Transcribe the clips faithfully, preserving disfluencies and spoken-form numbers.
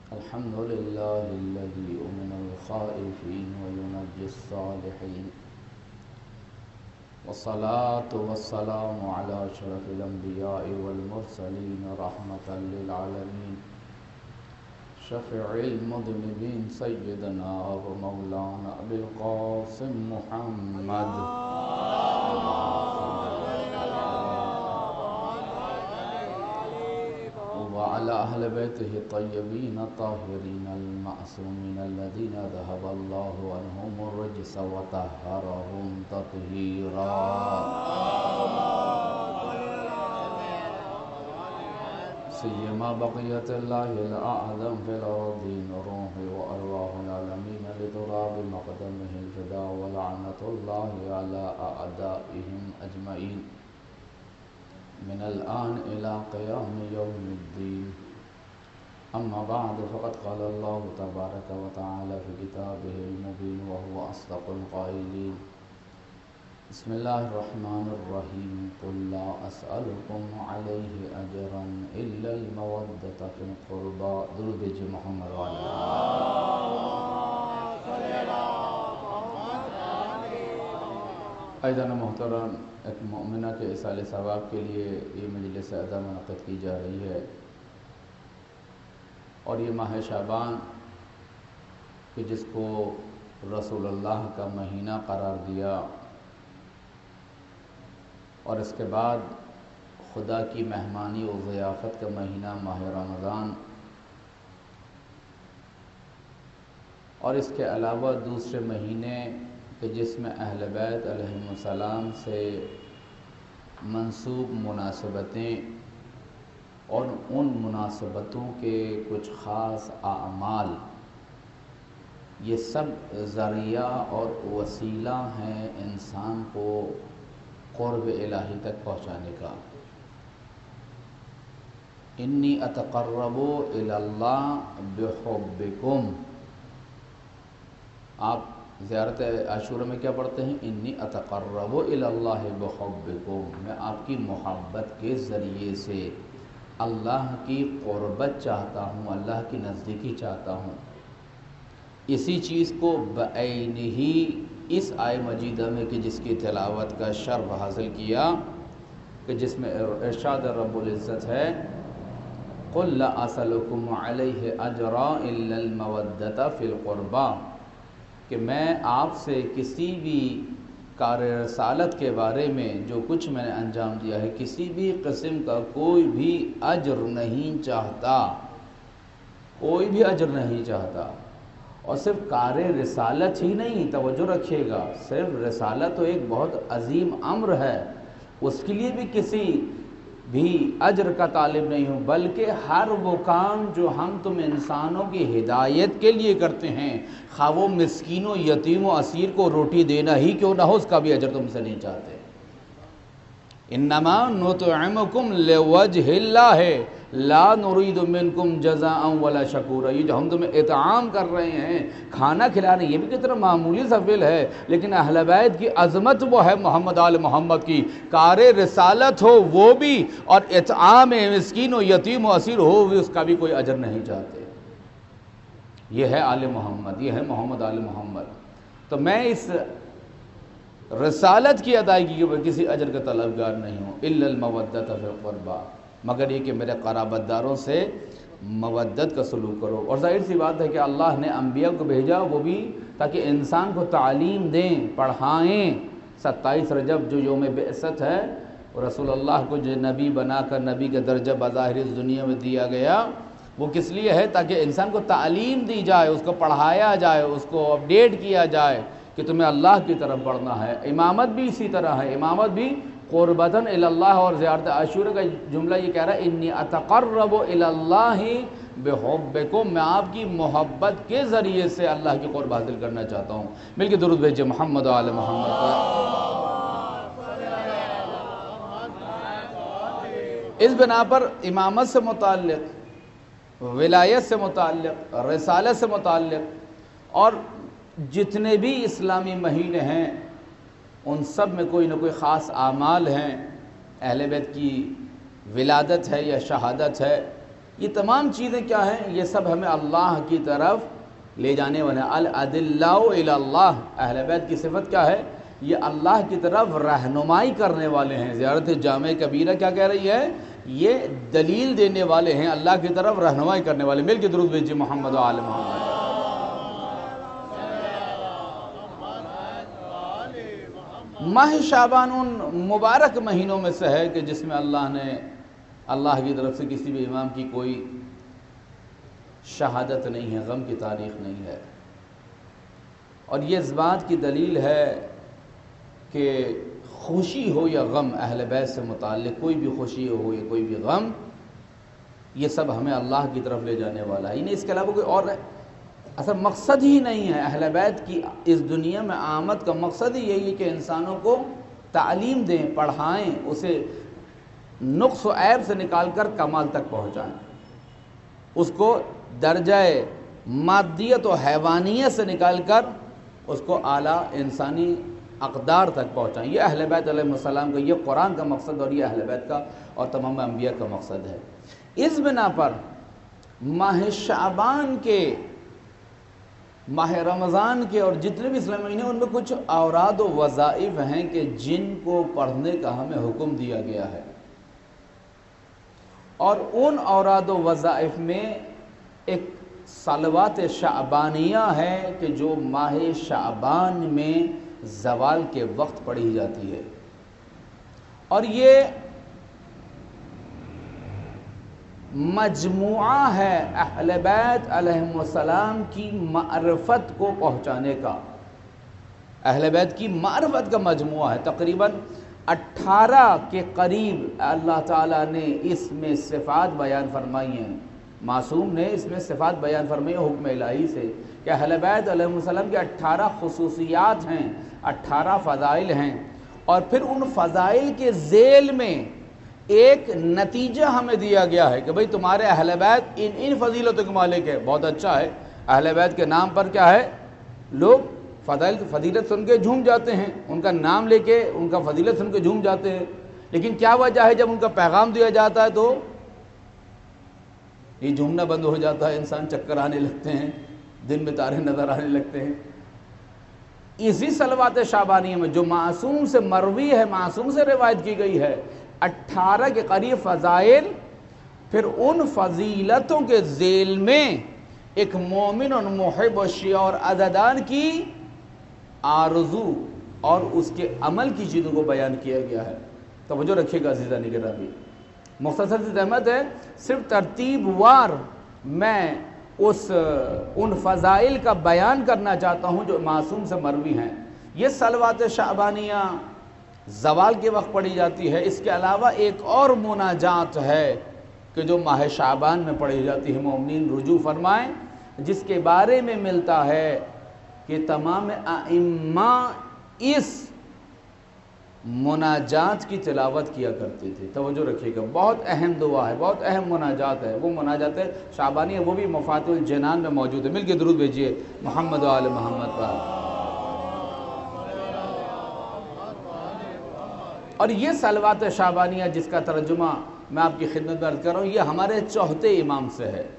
الحمد لله الذي يؤمن الخائفين وينجي الصالحين، والصلاة والسلام على أشرف الأنبياء والمرسلين رحمة للعالمين، شفيع المذنبين سيدنا ومولانا أبي القاسم محمد وعلى أهل بيته الطيبين الطاهرين المعصومين الذين ذهب الله عنهم الرجس وطهرهم تطهيرا. سيما بقية الله الأعظم في الأرضين روح وأرواح العالمين لتراب مقدمه الفداء ولعنة الله على أعدائهم أجمعين من الآن إلى قيام يوم الدين. أما بعد، فقد قال الله تبارك وتعالى في كتابه المبين وهو أصدق القائلين: بسم الله الرحمن الرحيم، قل لا أسألكم عليه أجرا إلا المودة في القربى. درود بھیجئے محمد وعلى ایدان محترم، ایک مؤمنہ کے اصال ثواب کے لیے یہ مجلس ادا منعقد کی جا رہی ہے، اور یہ ماہ شعبان کہ جس کو رسول اللہ کا مہینہ قرار دیا، اور اس کے بعد خدا کی مہمانی و ضیافت کا مہینہ ماہ رمضان، اور اس کے علاوہ دوسرے مہینے کہ جس میں اہل بیت علیہم السلام سے منسوب مناسبتیں اور ان مناسبتوں کے کچھ خاص اعمال، یہ سب ذریعہ اور وسیلہ ہیں انسان کو قرب الہی تک پہنچانے کا. انی اتقرب الی اللہ بحبکم. آپ زیارت عاشورہ میں کیا پڑھتے ہیں؟ انی اتقرب الی اللہ بحبکم. میں آپ کی محبت کے ذریعے سے اللہ کی قربت چاہتا ہوں، اللہ کی نزدیکی چاہتا ہوں. اسی چیز کو بعینہ اس آیہ مجیدہ میں کہ جس کی تلاوت کا شرف حاصل کیا، کہ جس میں ارشاد رب العزت ہے: قل لا اسألکم علیہ اجرا الا المودۃ فی القربی، کہ میں آپ سے کسی بھی کار رسالت کے بارے میں جو کچھ میں نے انجام دیا ہے، کسی بھی قسم کا کوئی بھی اجر نہیں چاہتا، کوئی بھی اجر نہیں چاہتا. اور صرف کار رسالت ہی نہیں، توجہ رکھیے گا، صرف رسالت تو ایک بہت عظیم امر ہے، اس کے لیے بھی کسی بھی اجر کا طالب نہیں ہوں، بلکہ ہر وہ کام جو ہم تم انسانوں کی ہدایت کے لیے کرتے ہیں، خواہ وہ مسکین و یتیم و اسیر کو روٹی دینا ہی کیوں نہ ہو، اس کا بھی اجر تم سے نہیں چاہتے. انما نطعمکم لوجہ اللہ لا نرید منکم جزاء ولا شکورا. یہ جو ہم تمہیں اطعام کر رہے ہیں، کھانا کھلا رہے ہیں، یہ بھی کتنا معمولی سا فعل ہے، لیکن اہل بیت کی عظمت وہ ہے محمد آل محمد کی. کار رسالت ہو وہ بھی، اور اطعام مسکین و یتیم و اسیر ہو بھی، اس کا بھی کوئی اجر نہیں چاہتے. یہ ہے آل محمد، یہ ہے محمد آل محمد. تو میں اس رسالت کی ادائیگی کے اوپر کسی اجر کا طلبگار نہیں ہوں، الا المودۃ فی القربی، مگر یہ کہ میرے قرابت داروں سے مودت کا سلوک کرو. اور ظاہر سی بات ہے کہ اللہ نے انبیاء کو بھیجا وہ بھی تاکہ انسان کو تعلیم دیں، پڑھائیں. ستائیس رجب جو یوم بعثت ہے، رسول اللہ کو جو نبی بنا کر نبی کا درجہ بظاہر اس دنیا میں دیا گیا، وہ کس لیے ہے؟ تاکہ انسان کو تعلیم دی جائے، اس کو پڑھایا جائے، اس کو اپڈیٹ کیا جائے کہ تمہیں اللہ کی طرف پڑھنا ہے. امامت بھی اسی طرح ہے، امامت بھی قربتاً الی اللہ. اور زیارت عاشورہ کا جملہ یہ کہہ رہا ہے: انی اتقرب الی اللہ بحبکم، میں آپ کی محبت کے ذریعے سے اللہ کی قرب حاصل کرنا چاہتا ہوں. مل کے درود بھیجئے محمد و آل محمد پر. اس بنا پر امامت سے متعلق، ولایت سے متعلق، رسالت سے متعلق، اور جتنے بھی اسلامی مہینے ہیں ان سب میں کوئی نہ کوئی خاص اعمال ہیں. اہل بیت کی ولادت ہے یا شہادت ہے، یہ تمام چیزیں کیا ہیں؟ یہ سب ہمیں اللہ کی طرف لے جانے والے ہیں۔ الادلاء الی اللہ، اہل بیت کی صفت کیا ہے؟ یہ اللہ کی طرف رہنمائی کرنے والے ہیں۔ زیارت جامع کبیرہ کیا کہہ رہی ہے؟ یہ دلیل دینے والے ہیں، اللہ کی طرف رہنمائی کرنے والے۔ مل کے درود بھیجیے محمد و آل محمد۔ ماہ شعبان ان مبارک مہینوں میں سے ہے کہ جس میں اللہ نے اللہ کی طرف سے کسی بھی امام کی کوئی شہادت نہیں ہے، غم کی تاریخ نہیں ہے، اور یہ اس بات کی دلیل ہے کہ خوشی ہو یا غم اہل بیت سے متعلق، کوئی بھی خوشی ہو یا کوئی بھی غم، یہ سب ہمیں اللہ کی طرف لے جانے والا ہے، اس کے علاوہ کوئی اور اصل مقصد ہی نہیں ہے۔ اہل بیت کی اس دنیا میں آمد کا مقصد ہی یہی ہے کہ انسانوں کو تعلیم دیں، پڑھائیں، اسے نقص و عیب سے نکال کر کمال تک پہنچائیں، اس کو درجہ مادیت و حیوانیت سے نکال کر اس کو اعلیٰ انسانی اقدار تک پہنچائیں۔ یہ اہل بیت علیہ السلام کا، یہ قرآن کا مقصد اور یہ اہل بیت کا اور تمام انبیاء کا مقصد ہے۔ اس بنا پر ماہ شعبان کے، ماہ رمضان کے اور جتنے بھی اسلامی مہینے، ان میں کچھ اوراد و وظائف ہیں کہ جن کو پڑھنے کا ہمیں حکم دیا گیا ہے، اور ان اوراد و وظائف میں ایک صلوات شعبانیہ ہے کہ جو ماہ شعبان میں زوال کے وقت پڑھی جاتی ہے، اور یہ مجموعہ ہے اہل بیت علیہ السلام کی معرفت کو پہنچانے کا، اہل بیت کی معرفت کا مجموعہ ہے۔ تقریباً اٹھارہ کے قریب اللہ تعالیٰ نے اس میں صفات بیان فرمائی ہیں، معصوم نے اس میں صفات بیان فرمائی حکم الہی سے، کہ اہل بیت علیہ السلام کے اٹھارہ خصوصیات ہیں، اٹھارہ فضائل ہیں، اور پھر ان فضائل کے ذیل میں ایک نتیجہ ہمیں دیا گیا ہے کہ بھئی تمہارے اہل بیت ان ان فضیلتوں کے مالک ہے۔ بہت اچھا ہے، اہل بیت کے نام پر کیا ہے؟ لوگ فضائل فضیلت سن کے جھوم جاتے ہیں، ان کا نام لے کے ان کا فضیلت سن کے جھوم جاتے ہیں، لیکن کیا وجہ ہے جب ان کا پیغام دیا جاتا ہے تو یہ جھومنا بند ہو جاتا ہے، انسان چکر آنے لگتے ہیں، دن میں تارے نظر آنے لگتے ہیں۔ اسی صلوات شعبانیہ میں جو معصوم سے مروی ہے، معصوم سے روایت کی گئی ہے، اٹھارہ کے قریب فضائل، پھر ان فضیلتوں کے ذیل میں ایک مومن اور محب و شیعہ اور عددان کی آرزو اور اس کے عمل کی چیزوں کو بیان کیا گیا ہے۔ توجہ رکھیے گا عزیزان گرامی، مختصر سی زحمت ہے، صرف ترتیب وار میں اس ان فضائل کا بیان کرنا چاہتا ہوں جو معصوم سے مروی ہیں۔ یہ صلوات شعبانیہ زوال کے وقت پڑھی جاتی ہے۔ اس کے علاوہ ایک اور مناجات ہے کہ جو ماہ شعبان میں پڑھی جاتی ہے، مومنین رجوع فرمائیں، جس کے بارے میں ملتا ہے کہ تمام ائمہ اس مناجات کی تلاوت کیا کرتے تھے۔ توجہ رکھیے گا، بہت اہم دعا ہے، بہت اہم مناجات ہے، وہ مناجات شعبانیہ، وہ بھی مفاتیح الجنان میں موجود ہے۔ مل کے درود بھیجیے محمد و آل محمد پر۔ اور یہ صلوات شعبانیہ جس کا ترجمہ میں آپ کی خدمت میں عرض کر رہا ہوں، یہ ہمارے چوتھے امام سے ہے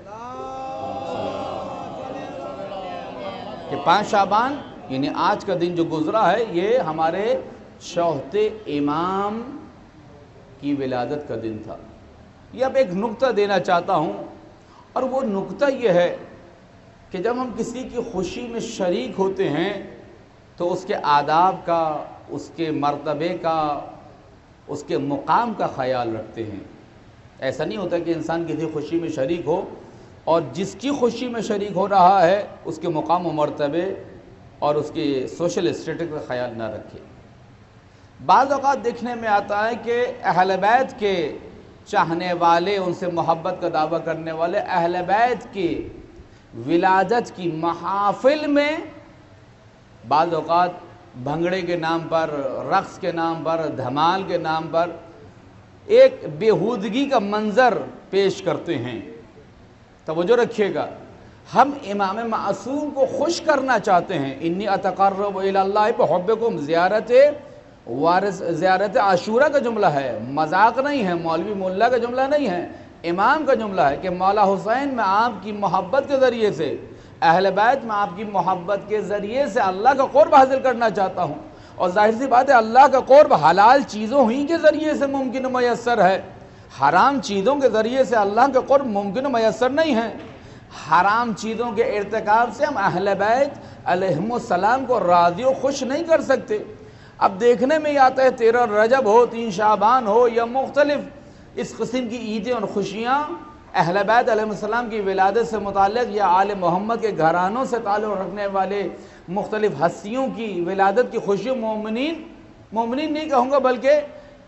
کہ پانچ شعبان یعنی آج کا دن جو گزرا ہے، یہ ہمارے چوتھے امام کی ولادت کا دن تھا۔ یہ اب ایک نقطہ دینا چاہتا ہوں، اور وہ نقطہ یہ ہے کہ جب ہم کسی کی خوشی میں شریک ہوتے ہیں تو اس کے آداب کا، اس کے مرتبے کا، اس کے مقام کا خیال رکھتے ہیں۔ ایسا نہیں ہوتا کہ انسان کسی خوشی میں شریک ہو اور جس کی خوشی میں شریک ہو رہا ہے اس کے مقام و مرتبے اور اس کے سوشل اسٹیٹس کا خیال نہ رکھے۔ بعض اوقات دیکھنے میں آتا ہے کہ اہل بیت کے چاہنے والے، ان سے محبت کا دعویٰ کرنے والے، اہل بیت کی ولادت کی محافل میں بعض اوقات بھنگڑے کے نام پر، رقص کے نام پر، دھمال کے نام پر ایک بےہودگی کا منظر پیش کرتے ہیں۔ توجہ رکھیے گا، ہم امام معصوم کو خوش کرنا چاہتے ہیں۔ انی اتقرب الی اللہ بحبکم، زیارت وارث زیارت عاشورہ کا جملہ ہے، مذاق نہیں ہے، مولوی ملا کا جملہ نہیں ہے۔ امام کا جملہ ہے کہ مولا حسین میں آپ کی محبت کے ذریعے سے، اہل بیت میں آپ کی محبت کے ذریعے سے اللہ کا قرب حاصل کرنا چاہتا ہوں۔ اور ظاہر سی بات ہے اللہ کا قرب حلال چیزوں ہی کے ذریعے سے ممکن و میسر ہے، حرام چیزوں کے ذریعے سے اللہ کا قرب ممکن و میسر نہیں ہے۔ حرام چیزوں کے ارتکاب سے ہم اہل بیت علیہم السلام کو راضی و خوش نہیں کر سکتے۔ اب دیکھنے میں ہی آتا ہے تیرہ رجب ہو، تین شعبان ہو یا مختلف اس قسم کی عیدیں اور خوشیاں اہل بیت علیہ السلام کی ولادت سے متعلق یا آل محمد کے گھرانوں سے تعلق رکھنے والے مختلف ہستیوں کی ولادت کی خوشی، مومنین مومنین نہیں کہوں گا بلکہ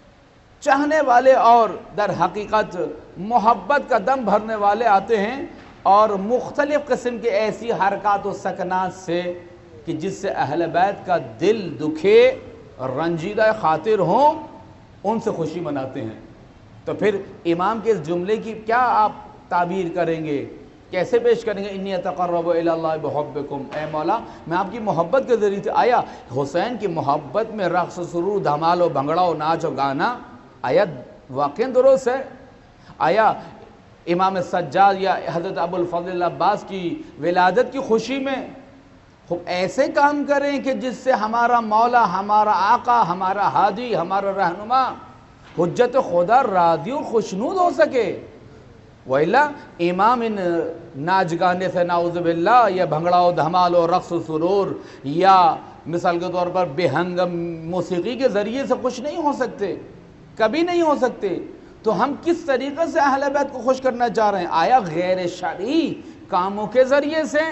چاہنے والے اور در حقیقت محبت کا دم بھرنے والے آتے ہیں اور مختلف قسم کے ایسی حرکات و سکنات سے کہ جس سے اہل بیت کا دل دکھے، رنجیدہ خاطر ہوں، ان سے خوشی مناتے ہیں۔ تو پھر امام کے اس جملے کی کیا آپ تعبیر کریں گے، کیسے پیش کریں گے؟ انی اتقرب الی اللہ بحبکم، اے مولا میں آپ کی محبت کے ذریعے سے۔ آیا حسین کی محبت میں رقص و سرور، دھمال و بھنگڑا و ناچ و گانا آیا واقعی درست ہے؟ آیا امام سجاد یا حضرت ابو الفضل عباس کی ولادت کی خوشی میں خوب ایسے کام کریں کہ جس سے ہمارا مولا، ہمارا آقا، ہمارا ہادی، ہمارا رہنما حجت خدا راضی و خوشنود ہو سکے؟ وَإِلَّا امام ان ناچ گانے سے نعوذ باللہ یا بھنگڑا و دھمال و رقص و سرور یا مثال کے طور پر بے ہنگم موسیقی کے ذریعے سے خوش نہیں ہو سکتے، کبھی نہیں ہو سکتے۔ تو ہم کس طریقے سے اہل بیت کو خوش کرنا چاہ رہے ہیں؟ آیا غیر شرعی کاموں کے ذریعے سے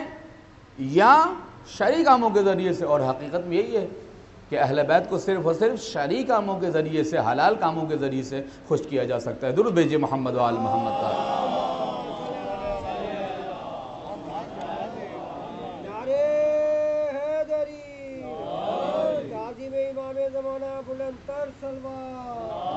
یا شرعی کاموں کے ذریعے سے؟ اور حقیقت میں یہی ہے کہ اہل بیت کو صرف اور صرف شرعی کاموں کے ذریعے سے، حلال کاموں کے ذریعے سے خوش کیا جا سکتا ہے۔ درود بھیجئے محمد و آل محمد کا۔ نعرہ حیدری، تعظیم امام زمانہ بلند تر سلوات۔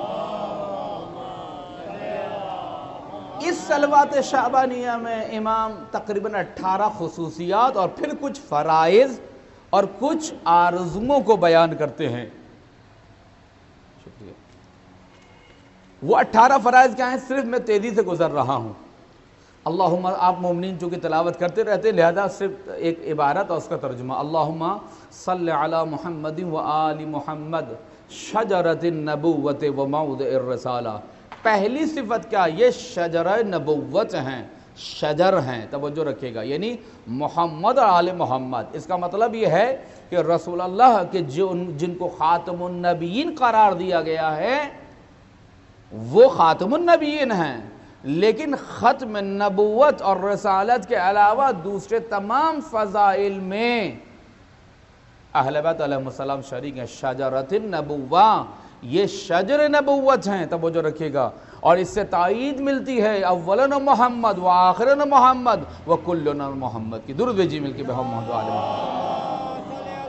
اس صلوات شعبانیہ میں امام تقریباً اٹھارہ خصوصیات اور پھر کچھ فرائض اور کچھ آرزوؤں کو بیان کرتے ہیں۔ شکریہ۔ وہ اٹھارہ فرائض کیا ہیں؟ صرف میں تیزی سے گزر رہا ہوں۔ اللہم، آپ مومنین چونکہ تلاوت کرتے رہتے ہیں لہذا صرف ایک عبارت اور اس کا ترجمہ۔ اللہم صلی علی محمد و آل محمد شجرۃ النبوۃ و موضع الرسالہ۔ پہلی صفت کیا؟ یہ شجرہ نبوت ہیں، شجر ہیں، توجہ رکھیے گا، یعنی محمد اور آل محمد۔ اس کا مطلب یہ ہے کہ رسول اللہ کے جن کو خاتم النبیین قرار دیا گیا ہے وہ خاتم النبیین ہیں، لیکن ختم نبوت اور رسالت کے علاوہ دوسرے تمام فضائل میں اہل بیت علیہ السلام شریک ہیں۔ شجرۃ النبوہ، یہ شجر نبوت ہیں، توجہ رکھیے گا، اور اس سے تائید ملتی ہے اولن محمد و آخرن محمد و کلن محمد کی۔ درود بھیجئے مل کے محمد و آل محمد۔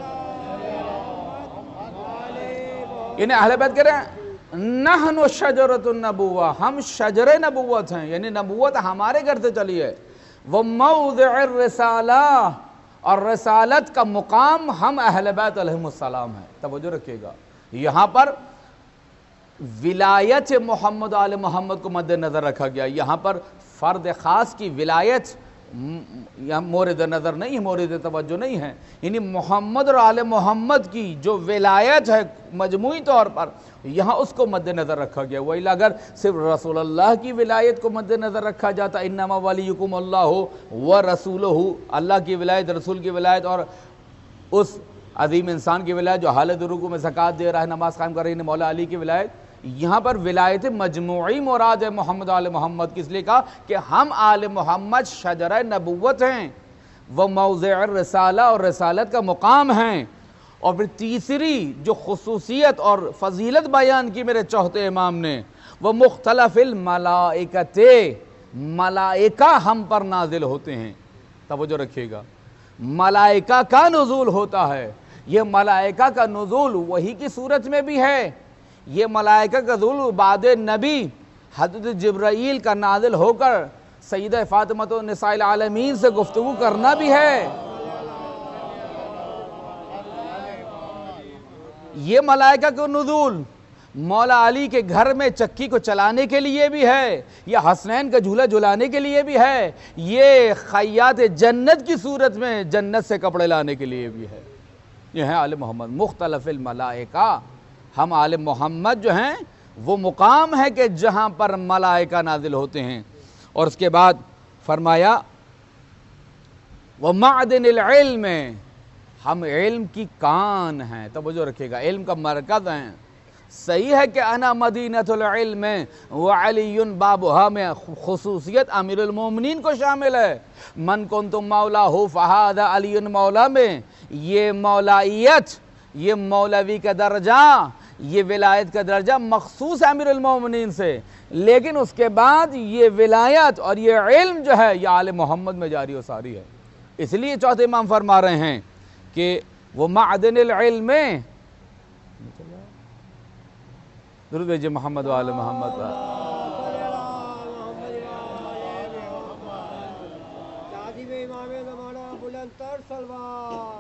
یعنی اہل بیت کہہ رہے ہیں نحن شجرۃ النبوہ، ہم شجر نبوت ہیں، یعنی نبوت ہمارے گھر سے چلی ہے۔ وہ موضع الرسالہ، اور رسالت کا مقام ہم اہل بیت علیہ السلام ہیں، توجہ رکھیے گا۔ یہاں پر ولایت محمد آل محمد کو مد نظر رکھا گیا، یہاں پر فرد خاص کی ولایت یہاں مورد نظر نہیں ہے، مورد توجہ نہیں ہے، یعنی محمد اور آل محمد کی جو ولایت ہے مجموعی طور پر یہاں اس کو مد نظر رکھا گیا۔ وَإِلَّا اگر صرف رسول اللہ کی ولایت کو مد نظر رکھا جاتا، انما ولیکم اللہ ورسولہ، اللہ کی ولایت، رسول کی ولایت اور اس عظیم انسان کی ولایت جو حالت رکوع میں زکوٰۃ دے رہا ہے، نماز قائم کر رہی ہے، مولا علی کی ولایت، یہاں پر ولایت مجموعی مراد ہے محمد آل محمد کی، اس لیے کہا کہ ہم آل محمد شجرہ نبوت ہیں، وہ موضع الرسالہ اور رسالت کا مقام ہیں۔ اور پھر تیسری جو خصوصیت اور فضیلت بیان کی میرے چوتھے امام نے، وہ مختلف الملائکۃ، ملائکہ ہم پر نازل ہوتے ہیں، توجہ رکھیے گا، ملائکہ کا نزول ہوتا ہے۔ یہ ملائکہ کا نزول وحی کی صورت میں بھی ہے، یہ ملائکہ کا نزول بعد نبی حضرت جبرائیل کا نازل ہو کر سیدہ فاطمہ نساء العالمین سے گفتگو کرنا بھی ہے۔ یہ ملائکہ کا نزول مولا علی کے گھر میں چکی کو چلانے کے لیے بھی ہے، یا حسنین کا جھولا جھلانے کے لیے بھی ہے، یہ خیاط جنت کی صورت میں جنت سے کپڑے لانے کے لیے بھی ہے۔ یہ ہیں آل محمد مختلف الملائکہ۔ ہم آل محمد جو ہیں وہ مقام ہے کہ جہاں پر ملائکہ نازل ہوتے ہیں۔ اور اس کے بعد فرمایا وَمَعْدِنِ الْعِلْمِ، ہم علم کی کان ہیں، توجہ رکھے گا، علم کا مرکز ہیں۔ صحیح ہے کہ انا مدینۃ العلم وعلی بابھا میں خصوصیت امیر المومنین کو شامل ہے، من کنت مولا ہو فہذا علی مولا میں یہ مولائیت، یہ مولوی کا درجہ، یہ ولایت کا درجہ مخصوص ہے امیر المومنین سے، لیکن اس کے بعد یہ ولایت اور یہ علم جو ہے یہ آل محمد میں جاری و ساری ہے۔ اس لیے چوتھے امام فرما رہے ہیں کہ وہ معدن العلم، درود بھیجئے محمد و آل محمد۔ تعظیم امام زمانہ بلند تر سلوات۔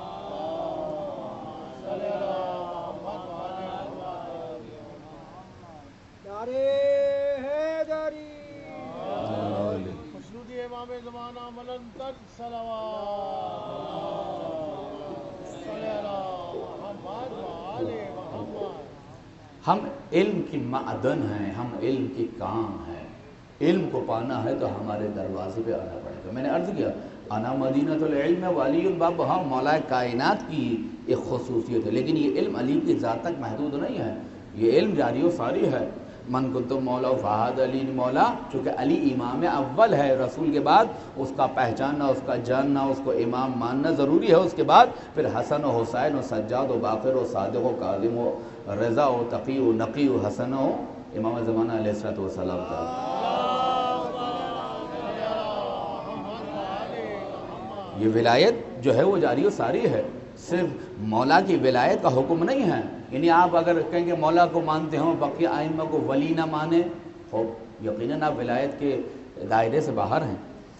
نعرہ حیدری، خسرود امام زمانہ بلند تر صلوات۔ صلی اللہ محمد و آل محمد۔ ہم علم کی معدن ہیں، ہم علم کی کام ہیں۔ علم کو پانا ہے تو ہمارے دروازے پہ آنا پڑے گا۔ میں نے عرض کیا انا مدینۃ العلم ولی الباب، ہاں مولا کائنات کی ایک خصوصیت ہے، لیکن یہ علم علی کی ذات تک محدود نہیں ہے، یہ علم جاری و ساری ہے۔ من کنت مولا فہذا علی مولا، چونکہ علی امام اول ہے، رسول کے بعد اس کا پہچاننا، اس کا جاننا، اس کو امام ماننا ضروری ہے۔ اس کے بعد پھر حسن و حسین و سجاد و باقر و صادق و کاظم و رضا و تقی و نقی و حسن و امام زمانہ علیہ الصلوۃ والسلام کا۔ یہ ولایت جو ہے وہ جاری و ساری ہے، صرف مولا کی ولایت کا حکم نہیں ہے۔ یعنی آپ اگر کہیں کہ مولا کو مانتے ہوں بقیہ ائمہ کو ولی نہ مانے، خوب یقیناً آپ ولایت کے دائرے سے باہر ہیں۔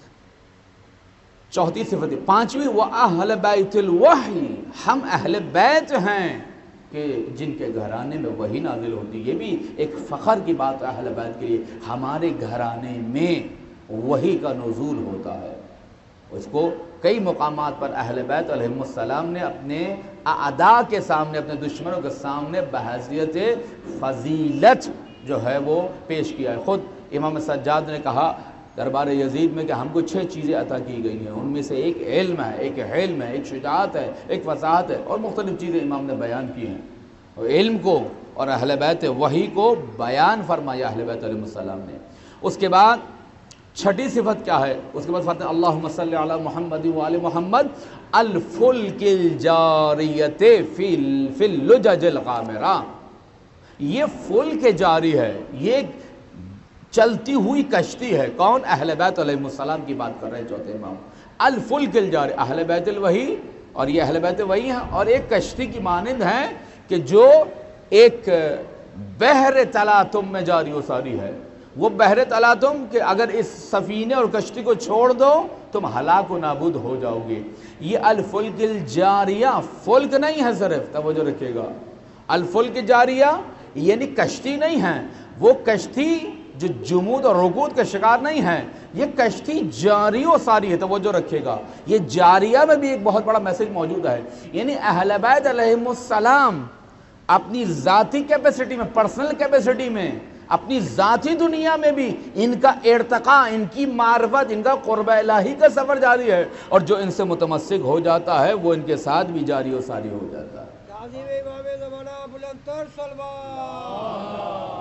چوتھی صفت، پانچویں وَأَهْلَ بَيْتِ الْوَحْيِ، ہم اہل بیت ہیں کہ جن کے گھرانے میں وحی نازل ہوتی۔ یہ بھی ایک فخر کی بات ہے اہل بیت کے لیے، ہمارے گھرانے میں وحی کا نزول ہوتا ہے۔ اس کو کئی مقامات پر اہل بیت علیہ السلام نے اپنے اعداء کے سامنے، اپنے دشمنوں کے سامنے بحیثیت فضیلت جو ہے وہ پیش کیا ہے۔ خود امام سجاد نے کہا دربار یزید میں کہ ہم کو چھ چیزیں عطا کی گئی ہیں، ان میں سے ایک علم ہے، ایک حلم ہے، ایک شجاعت ہے، ایک فصاحت ہے، اور مختلف چیزیں امام نے بیان کی ہیں۔ اور علم کو اور اہل بیت وحی کو بیان فرمایا اہل بیت علیہ السلام نے۔ اس کے بعد چھٹی صفت کیا ہے؟ اس کے بعد فرماتے ہیں اللہم صلی علی محمد و آل محمد الفلک الجاریت فی اللجج الغامرہ، یہ فلک جاری ہے، یہ چلتی ہوئی کشتی ہے۔ کون؟ اہل بیت علیہ السلام کی بات کر رہے ہیں چوتھے امام۔ الفلک الجاری، اہل بیت الوحی، اور یہ اہل بیت وحی ہیں، اور ایک کشتی کی مانند ہیں کہ جو ایک بحر تلاطم میں جاری و ساری ہے۔ وہ بحر تلاطم کہ اگر اس سفینے اور کشتی کو چھوڑ دو تم ہلاک و نابود ہو جاؤ گے۔ یہ الفلک الجاریہ، فلک نہیں ہے صرف، توجہ رکھیے گا، الفلک جاریہ یعنی کشتی نہیں ہے، وہ کشتی جو جمود اور رکود کا شکار نہیں ہے، یہ کشتی جاری و ساری ہے، توجہ رکھیے گا۔ یہ جاریہ میں بھی ایک بہت بڑا میسج موجود ہے، یعنی اہل بیت علیہ السلام اپنی ذاتی کیپیسٹی میں، پرسنل کیپیسٹی میں، اپنی ذاتی دنیا میں بھی ان کا ارتقاء، ان کی معرفت، ان کا قرب الہی کا سفر جاری ہے، اور جو ان سے متمسک ہو جاتا ہے وہ ان کے ساتھ بھی جاری و ساری ہو جاتا ہے۔ تعظیم امام زمانہ بلند تر صلوات۔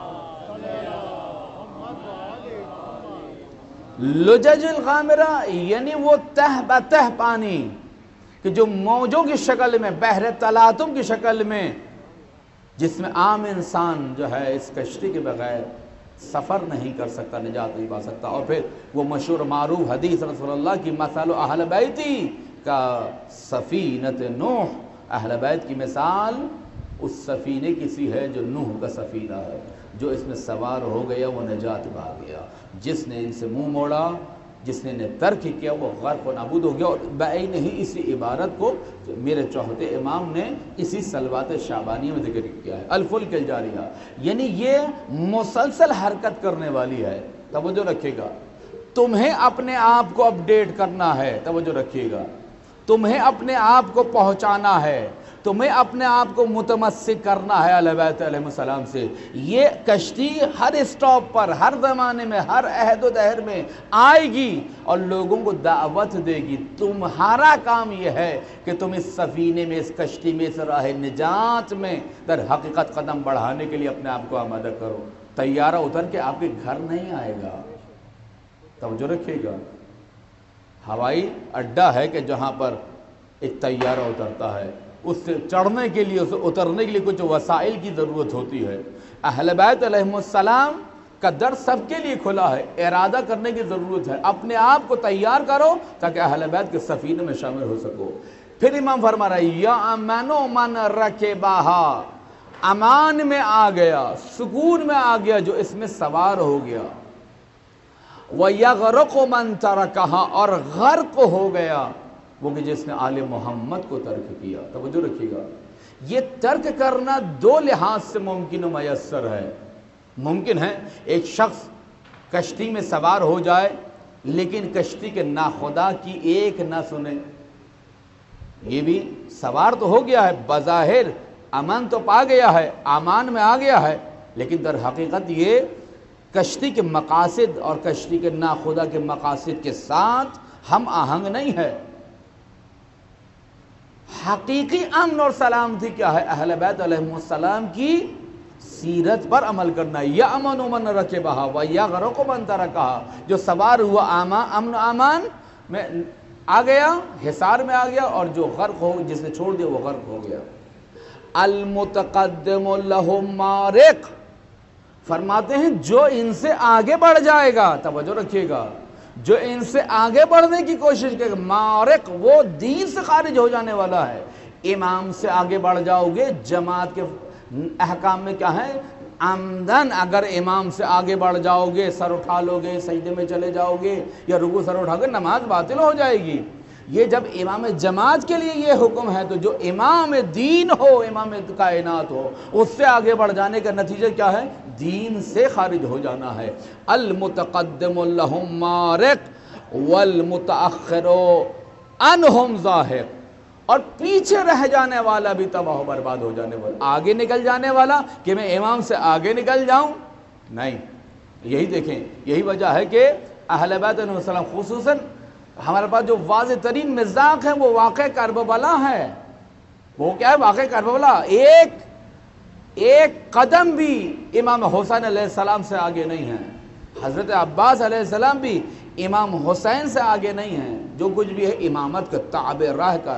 لجج الغامرہ یعنی وہ تہ بتہ پانی کہ جو موجوں کی شکل میں، بحر تلاطم کی شکل میں، جس میں عام انسان جو ہے اس کشتی کے بغیر سفر نہیں کر سکتا، نجات نہیں پا سکتا۔ اور پھر وہ مشہور معروف حدیث رسول اللہ کی مثال اہل بیتی کا سفینۃ نوح، اہل بیت کی مثال اس سفینے کی سی ہے جو نوح کا سفینہ ہے، جو اس میں سوار ہو گیا وہ نجات پا گیا، جس نے ان سے منہ موڑا جس نے ترک کیا وہ غرق و نابود ہو گیا۔ اور بعین ہی اسی عبارت کو میرے چوتھے امام نے اسی صلوات شعبانیہ میں ذکر کیا ہے، الفلک الجاریہ، یعنی یہ مسلسل حرکت کرنے والی ہے۔ توجہ رکھے گا، تمہیں اپنے آپ کو اپڈیٹ کرنا ہے، توجہ رکھیے گا، تمہیں اپنے آپ کو پہنچانا ہے، تمہیں اپنے آپ کو متمسک کرنا ہے اہل بیت علیہ السلام سے۔ یہ کشتی ہر اسٹاپ پر، ہر زمانے میں، ہر عہد و دہر میں آئے گی اور لوگوں کو دعوت دے گی۔ تمہارا کام یہ ہے کہ تم اس سفینے میں، اس کشتی میں، اس راہ نجات میں در حقیقت قدم بڑھانے کے لیے اپنے آپ کو آمادہ کرو۔ طیارہ اتر کے آپ کے گھر نہیں آئے گا، توجہ رکھیے گا۔ ہوائی اڈا ہے کہ جہاں پر ایک طیارہ اترتا ہے، اس سے چڑھنے کے لیے، اس سے اترنے کے لیے کچھ وسائل کی ضرورت ہوتی ہے۔ اہل بیت علیہ السلام کا در سب کے لیے کھلا ہے، ارادہ کرنے کی ضرورت ہے۔ اپنے آپ کو تیار کرو تاکہ اہل بیت کے سفینے میں شامل ہو سکو۔ پھر امام فرما رہا ہے یَأْمَنُ مَنْ رَكِبَهَا، امان میں آ گیا، سکون میں آ گیا جو اس میں سوار ہو گیا۔ وَيَغْرَقُ مَنْ تَرَكَهَا، اور غرق ہو گیا وہ کہ جس نے آل محمد کو ترک کیا۔ توجہ رکھیے گا، یہ ترک کرنا دو لحاظ سے ممکن و میسر ہے۔ ممکن ہے ایک شخص کشتی میں سوار ہو جائے لیکن کشتی کے ناخدا کی ایک نہ سنے، یہ بھی سوار تو ہو گیا ہے، بظاہر امن تو پا گیا ہے، امان میں آ گیا ہے، لیکن در حقیقت یہ کشتی کے مقاصد اور کشتی کے ناخدا کے مقاصد کے ساتھ ہم آہنگ نہیں ہے۔ حقیقی امن اور سلامتی کیا ہے؟ اہل بیت علیہ السلام کی سیرت پر عمل کرنا ہے۔ یَأْمَنُ مَنْ رَكِبَهَا وَيَغْرَقُ مَنْ تَرَكَهَا، جو سوار ہوا امن و امان میں آ گیا، حصار میں آ گیا، اور جو غرق ہو، جس نے چھوڑ دیا وہ غرق ہو گیا۔ الْمُتَقَدِّمُ لَهُمْ مَارِقٌ، فرماتے ہیں جو ان سے آگے بڑھ جائے گا، توجہ رکھیے گا، جو ان سے آگے بڑھنے کی کوشش کرے گا، مارق وہ دین سے خارج ہو جانے والا ہے۔ امام سے آگے بڑھ جاؤ گے، جماعت کے احکام میں کیا ہے؟ عمدن اگر امام سے آگے بڑھ جاؤ گے، سر اٹھا لو گے، سجدے میں چلے جاؤ گے یا رکوع سر اٹھا گے، نماز باطل ہو جائے گی۔ یہ جب امام جماعت کے لیے یہ حکم ہے تو جو امام دین ہو، امام کائنات ہو، اس سے آگے بڑھ جانے کا نتیجہ کیا ہے؟ دین سے خارج ہو جانا ہے۔ المتقدم لہم مارق والمتأخر عنہم زاہق، اور پیچھے رہ جانے والا بھی تباہ و برباد ہو جانے والا۔ آگے نکل جانے والا کہ میں امام سے آگے نکل جاؤں، نہیں۔ یہی دیکھیں، یہی وجہ ہے کہ اہل بیت علیہ السلام خصوصاً ہمارے پاس جو واضح ترین مصداق ہے وہ واقعہ کربلا ہے۔ وہ کیا ہے؟ واقعہ کربلا، ایک ایک قدم بھی امام حسین علیہ السلام سے آگے نہیں ہے۔ حضرت عباس علیہ السلام بھی امام حسین سے آگے نہیں ہیں۔ جو کچھ بھی ہے امامت کا تابع راہ کر،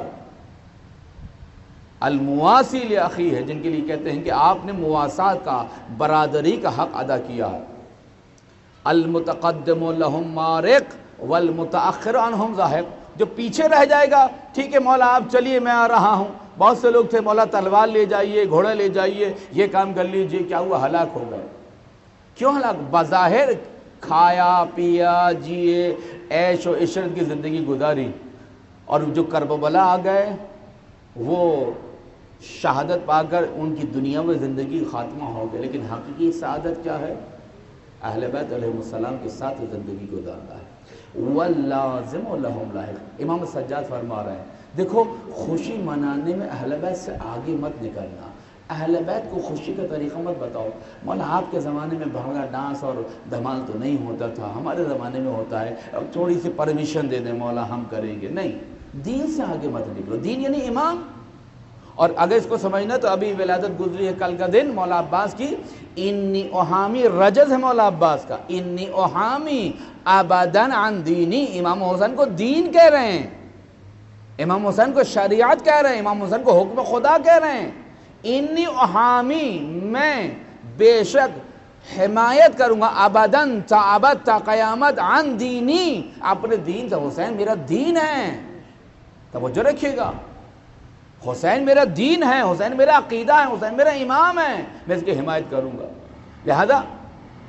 المواسی لاخی ہے، جن کے لیے کہتے ہیں کہ آپ نے مواسات کا، برادری کا حق ادا کیا ہے۔ المتقدم لہم مارق والمتأخر عنہم زاہق، جو پیچھے رہ جائے گا، ٹھیک ہے مولا آپ چلیے میں آ رہا ہوں۔ بہت سے لوگ تھے، مولا تلوار لے جائیے، گھوڑا لے جائیے، یہ کام کر لیجئے، کیا ہوا؟ ہلاک ہو گئے۔ کیوں ہلاک؟ بظاہر کھایا پیا جیے، عیش و عشرت کی زندگی گزاری، اور جو کربلا آ گئے وہ شہادت پا کر ان کی دنیا میں زندگی خاتمہ ہو گئے۔ لیکن حقیقی سعادت کیا ہے؟ اہل بیت علیہ السلام کے ساتھ زندگی گزارنا ہے۔ وَاللَّازِمُ لَهُمْ لَاحِقٌ، امام سجاد فرما رہے ہیں دیکھو خوشی منانے میں اہل بیت سے آگے مت نکلنا۔ اہل بیت کو خوشی کا طریقہ مت بتاؤ، مولا آپ کے زمانے میں بھنگڑا ڈانس اور دھمال تو نہیں ہوتا تھا، ہمارے زمانے میں ہوتا ہے، اب تھوڑی سی پرمیشن دے دیں مولا ہم کریں گے۔ نہیں، دین سے آگے مت نکلو۔ دین یعنی امام۔ اور اگر اس کو سمجھنا تو ابھی ولادت گزری ہے کل کا دن مولا عباس کی، انی احامی رجز ہے مولا عباس کا، انی احامی ابداً عن دینی، امام حسین کو دین کہہ رہے ہیں، امام حسین کو شریعت کہہ رہے ہیں، امام حسین کو حکم خدا کہہ رہے ہیں۔ انی احامی، میں بے شک حمایت کروں گا، ابداً تا ابد تا قیامت، عن دینی، اپنے دین سے، حسین میرا دین ہے۔ توجہ رکھیے گا، حسین میرا دین ہے، حسین میرا عقیدہ ہے، حسین میرا امام ہے، میں اس کی حمایت کروں گا۔ لہذا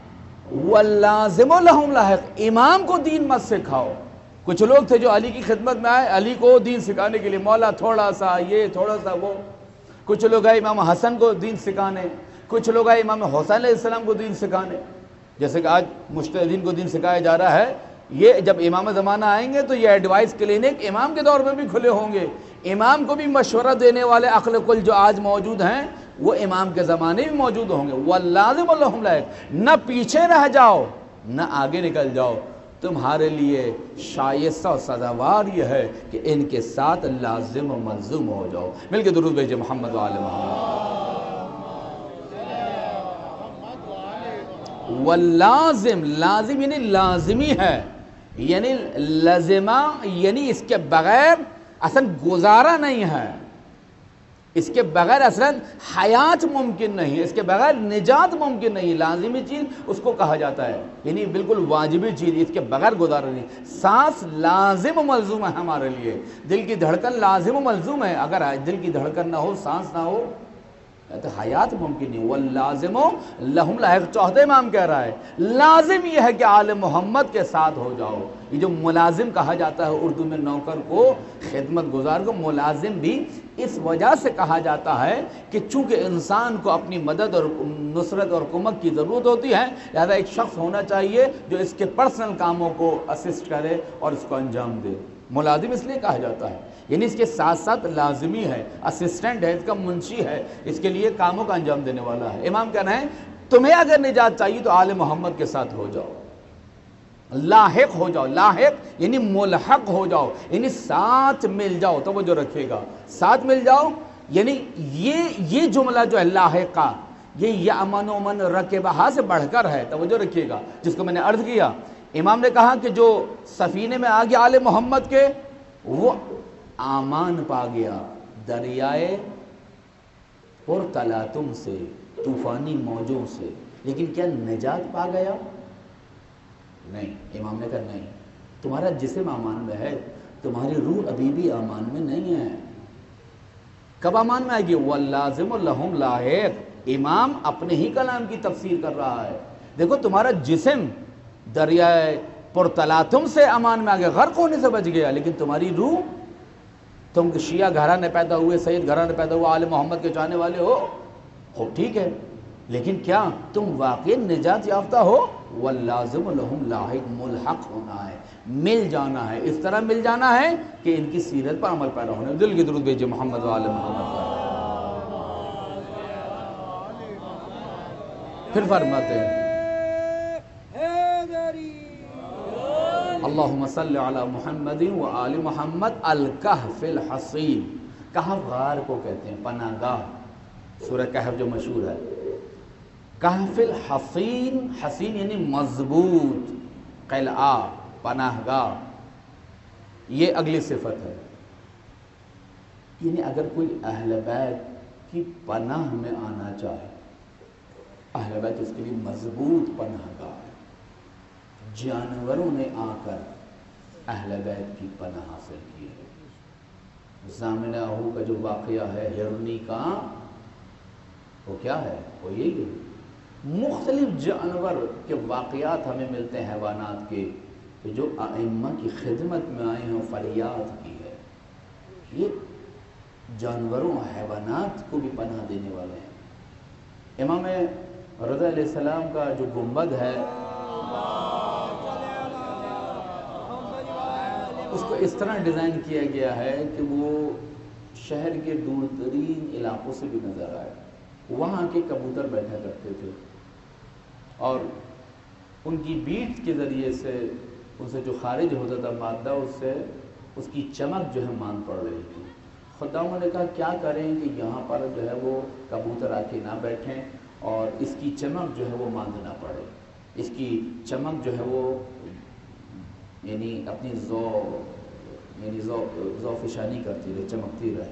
واللازم لہم لاحق، امام کو دین مت سکھاؤ۔ کچھ لوگ تھے جو علی کی خدمت میں آئے علی کو دین سکھانے کے لیے، مولا تھوڑا سا یہ تھوڑا سا وہ۔ کچھ لوگ آئے امام حسن کو دین سکھانے، کچھ لوگ آئے امام حسین علیہ السلام کو دین سکھانے، جیسے کہ آج مجتہدین کو دین سکھایا جا رہا ہے۔ یہ جب امام زمانہ آئیں گے تو یہ ایڈوائس کلینک امام کے دور میں بھی کھلے ہوں گے، امام کو بھی مشورہ دینے والے عقل کل جو آج موجود ہیں وہ امام کے زمانے بھی موجود ہوں گے۔ واللازم لہم لاحق، نہ پیچھے رہ جاؤ نہ آگے نکل جاؤ، تمہارے لیے شائستہ و سزاوار یہ ہے کہ ان کے ساتھ لازم و ملزوم ہو جاؤ۔ مل کے درود بھیجئے محمد و آل محمد۔ واللازم، لازم یعنی لازمی ہے، یعنی لازمہ یعنی اس کے بغیر اصلا گزارا نہیں ہے، اس کے بغیر اصلا حیات ممکن نہیں، اس کے بغیر نجات ممکن نہیں۔ لازمی چیز اس کو کہا جاتا ہے، یعنی بالکل واجبی چیز، اس کے بغیر گزارا نہیں۔ سانس لازم و ملزوم ہے ہمارے لیے، دل کی دھڑکن لازم و ملزوم ہے، اگر دل کی دھڑکن نہ ہو، سانس نہ ہو تو حیات ممکن نہیں۔ واللازم لہم لاحق، چوتھے امام کہہ رہا ہے لازم یہ ہے کہ آل محمد کے ساتھ ہو جاؤ۔ یہ جو ملازم کہا جاتا ہے اردو میں نوکر کو، خدمت گزار کو، ملازم بھی اس وجہ سے کہا جاتا ہے کہ چونکہ انسان کو اپنی مدد اور نصرت اور کمک کی ضرورت ہوتی ہے، لہذا ایک شخص ہونا چاہیے جو اس کے پرسنل کاموں کو اسسٹ کرے اور اس کو انجام دے۔ ملازم اس لیے کہا جاتا ہے، یعنی اس کے ساتھ ساتھ لازمی ہے، اسسٹنٹ ہے، اس کا منشی ہے، اس کے لیے کاموں کا انجام دینے والا ہے۔ امام کہنا ہے تمہیں اگر نجات چاہیے تو آل محمد کے ساتھ ہو جاؤ، لاحق ہو جاؤ۔ لاحق یعنی ملحق ہو جاؤ، یعنی ساتھ مل جاؤ۔ توجہ رکھیے گا، ساتھ مل جاؤ، یعنی یہ یہ جملہ جو ہے لاحق کا، یہ یامن و من رکبہا سے بڑھ کر ہے۔ توجہ رکھیے گا، جس کو میں نے عرض کیا، امام نے کہا کہ جو سفینے میں آ گیا آل محمد کے، وہ امان پا گیا دریائے پر تلاتم سے، طوفانی موجوں سے، لیکن کیا نجات پا گیا؟ نہیں۔ امام نے کہا نہیں، تمہارا جسم امان میں ہے، تمہاری روح ابھی بھی امان میں نہیں ہے۔ کب امان میں آئے گی؟ واللازم لہم لاحق۔ امام اپنے ہی کلام کی تفسیر کر رہا ہے۔ دیکھو تمہارا جسم دریائے پر تلاتم سے امان میں آ گیا، غرق ہونے سے بچ گیا، لیکن تمہاری روح، تم شیعہ گھرانے پیدا ہوئے، سید گھرانے پیدا ہوئے، آل محمد کے چاہنے والے ہو، ہو ٹھیک ہے، لیکن کیا تم واقعی نجات یافتہ ہو؟ واللازم لہم لاحق، ملحق ہونا ہے، مل جانا ہے، اس طرح مل جانا ہے کہ ان کی سیرت پر عمل پیدا ہونے۔ دل کی درود بھیجئے محمد و آل محمد کا۔ پھر فرماتے ہیں اللہم صلی علی محمد و آل محمد الکہف الحصین۔ کہف غار کو کہتے ہیں، پناہ گاہ، سورہ کہف جو مشہور ہے۔ کہف الحصین، حصین یعنی مضبوط، قلعہ، پناہ گاہ، یہ اگلی صفت ہے۔ یعنی اگر کوئی اہل بیت کی پناہ میں آنا چاہے، اہل بیت اس کے لیے مضبوط پناہ گاہ ہے۔ جانوروں نے آ کر اہل بیت کی پناہ حاصل کی ہے۔ زامنہ ہو کا جو واقعہ ہے ہرنی کا، وہ کیا ہے؟ وہ یہی ہے۔ مختلف جانور کے واقعات ہمیں ملتے ہیں حیوانات کے، کہ جو ائمہ کی خدمت میں آئے ہیں، فریاد کی ہے۔ یہ جانوروں حیوانات کو بھی پناہ دینے والے ہیں۔ امام رضا علیہ السلام کا جو گنبد ہے، اس کو اس طرح ڈیزائن کیا گیا ہے کہ وہ شہر کے دور ترین علاقوں سے بھی نظر آئے۔ وہاں کے کبوتر بیٹھا کرتے تھے اور ان کی بیٹ کے ذریعے سے ان سے جو خارج ہوتا تھا مادہ، اس سے اس کی چمک جو ہے مان پڑ رہی تھی۔ خداوند نے کہا کیا کریں کہ یہاں پر جو ہے وہ کبوتر آ کے نہ بیٹھیں اور اس کی چمک جو ہے وہ ماند نہ پڑے، اس کی چمک جو ہے وہ یعنی اپنی ذو یعنی ذو فشانی کرتی رہے، چمکتی رہے۔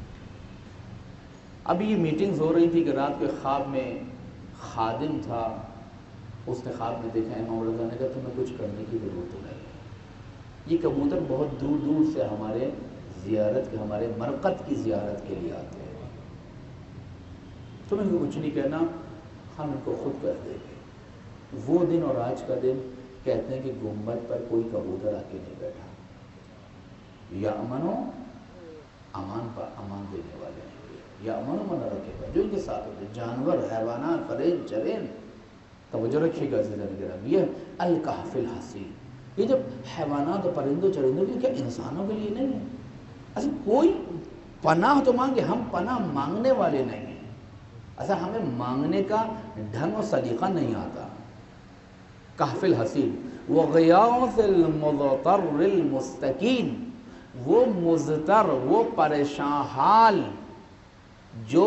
اب یہ میٹنگز ہو رہی تھی کہ رات کے خواب میں خادم تھا، اس نے خواب میں دیکھا امام رضا نے کہا تمہیں کچھ کرنے کی ضرورت نہیں ہے، یہ کبوتر بہت دور دور سے ہمارے زیارت کے ہمارے مرقد کی زیارت کے لیے آتے ہیں، تمہیں کچھ نہیں کہنا، ہم ان کو خود کر دیں گے۔ وہ دن اور آج کا دن کہتے ہیں کہ گنبد پر کوئی کبوتر آ کے نہیں بیٹھا. یا امنو امان پر امان دینے والے ہیں. یا امنو من رکھے گا جو ان کے ساتھ ہوتے جانور حیوانات پرند چرند. توجہ رکھیے گا عزیزان گرامی، یہ الکہف الحصین. یہ جب حیوانات اور پرندوں چرندوں کے کیا انسانوں کے لیے نہیں ہے؟ اصل کوئی پناہ تو مانگے، ہم پناہ مانگنے والے نہیں ہیں. اصل ہمیں مانگنے کا ڈھنگ اور سلیقہ نہیں آتا. کہف الحصین وغیاث المضطر المستکین، وہ مضطر، وہ پریشان حال جو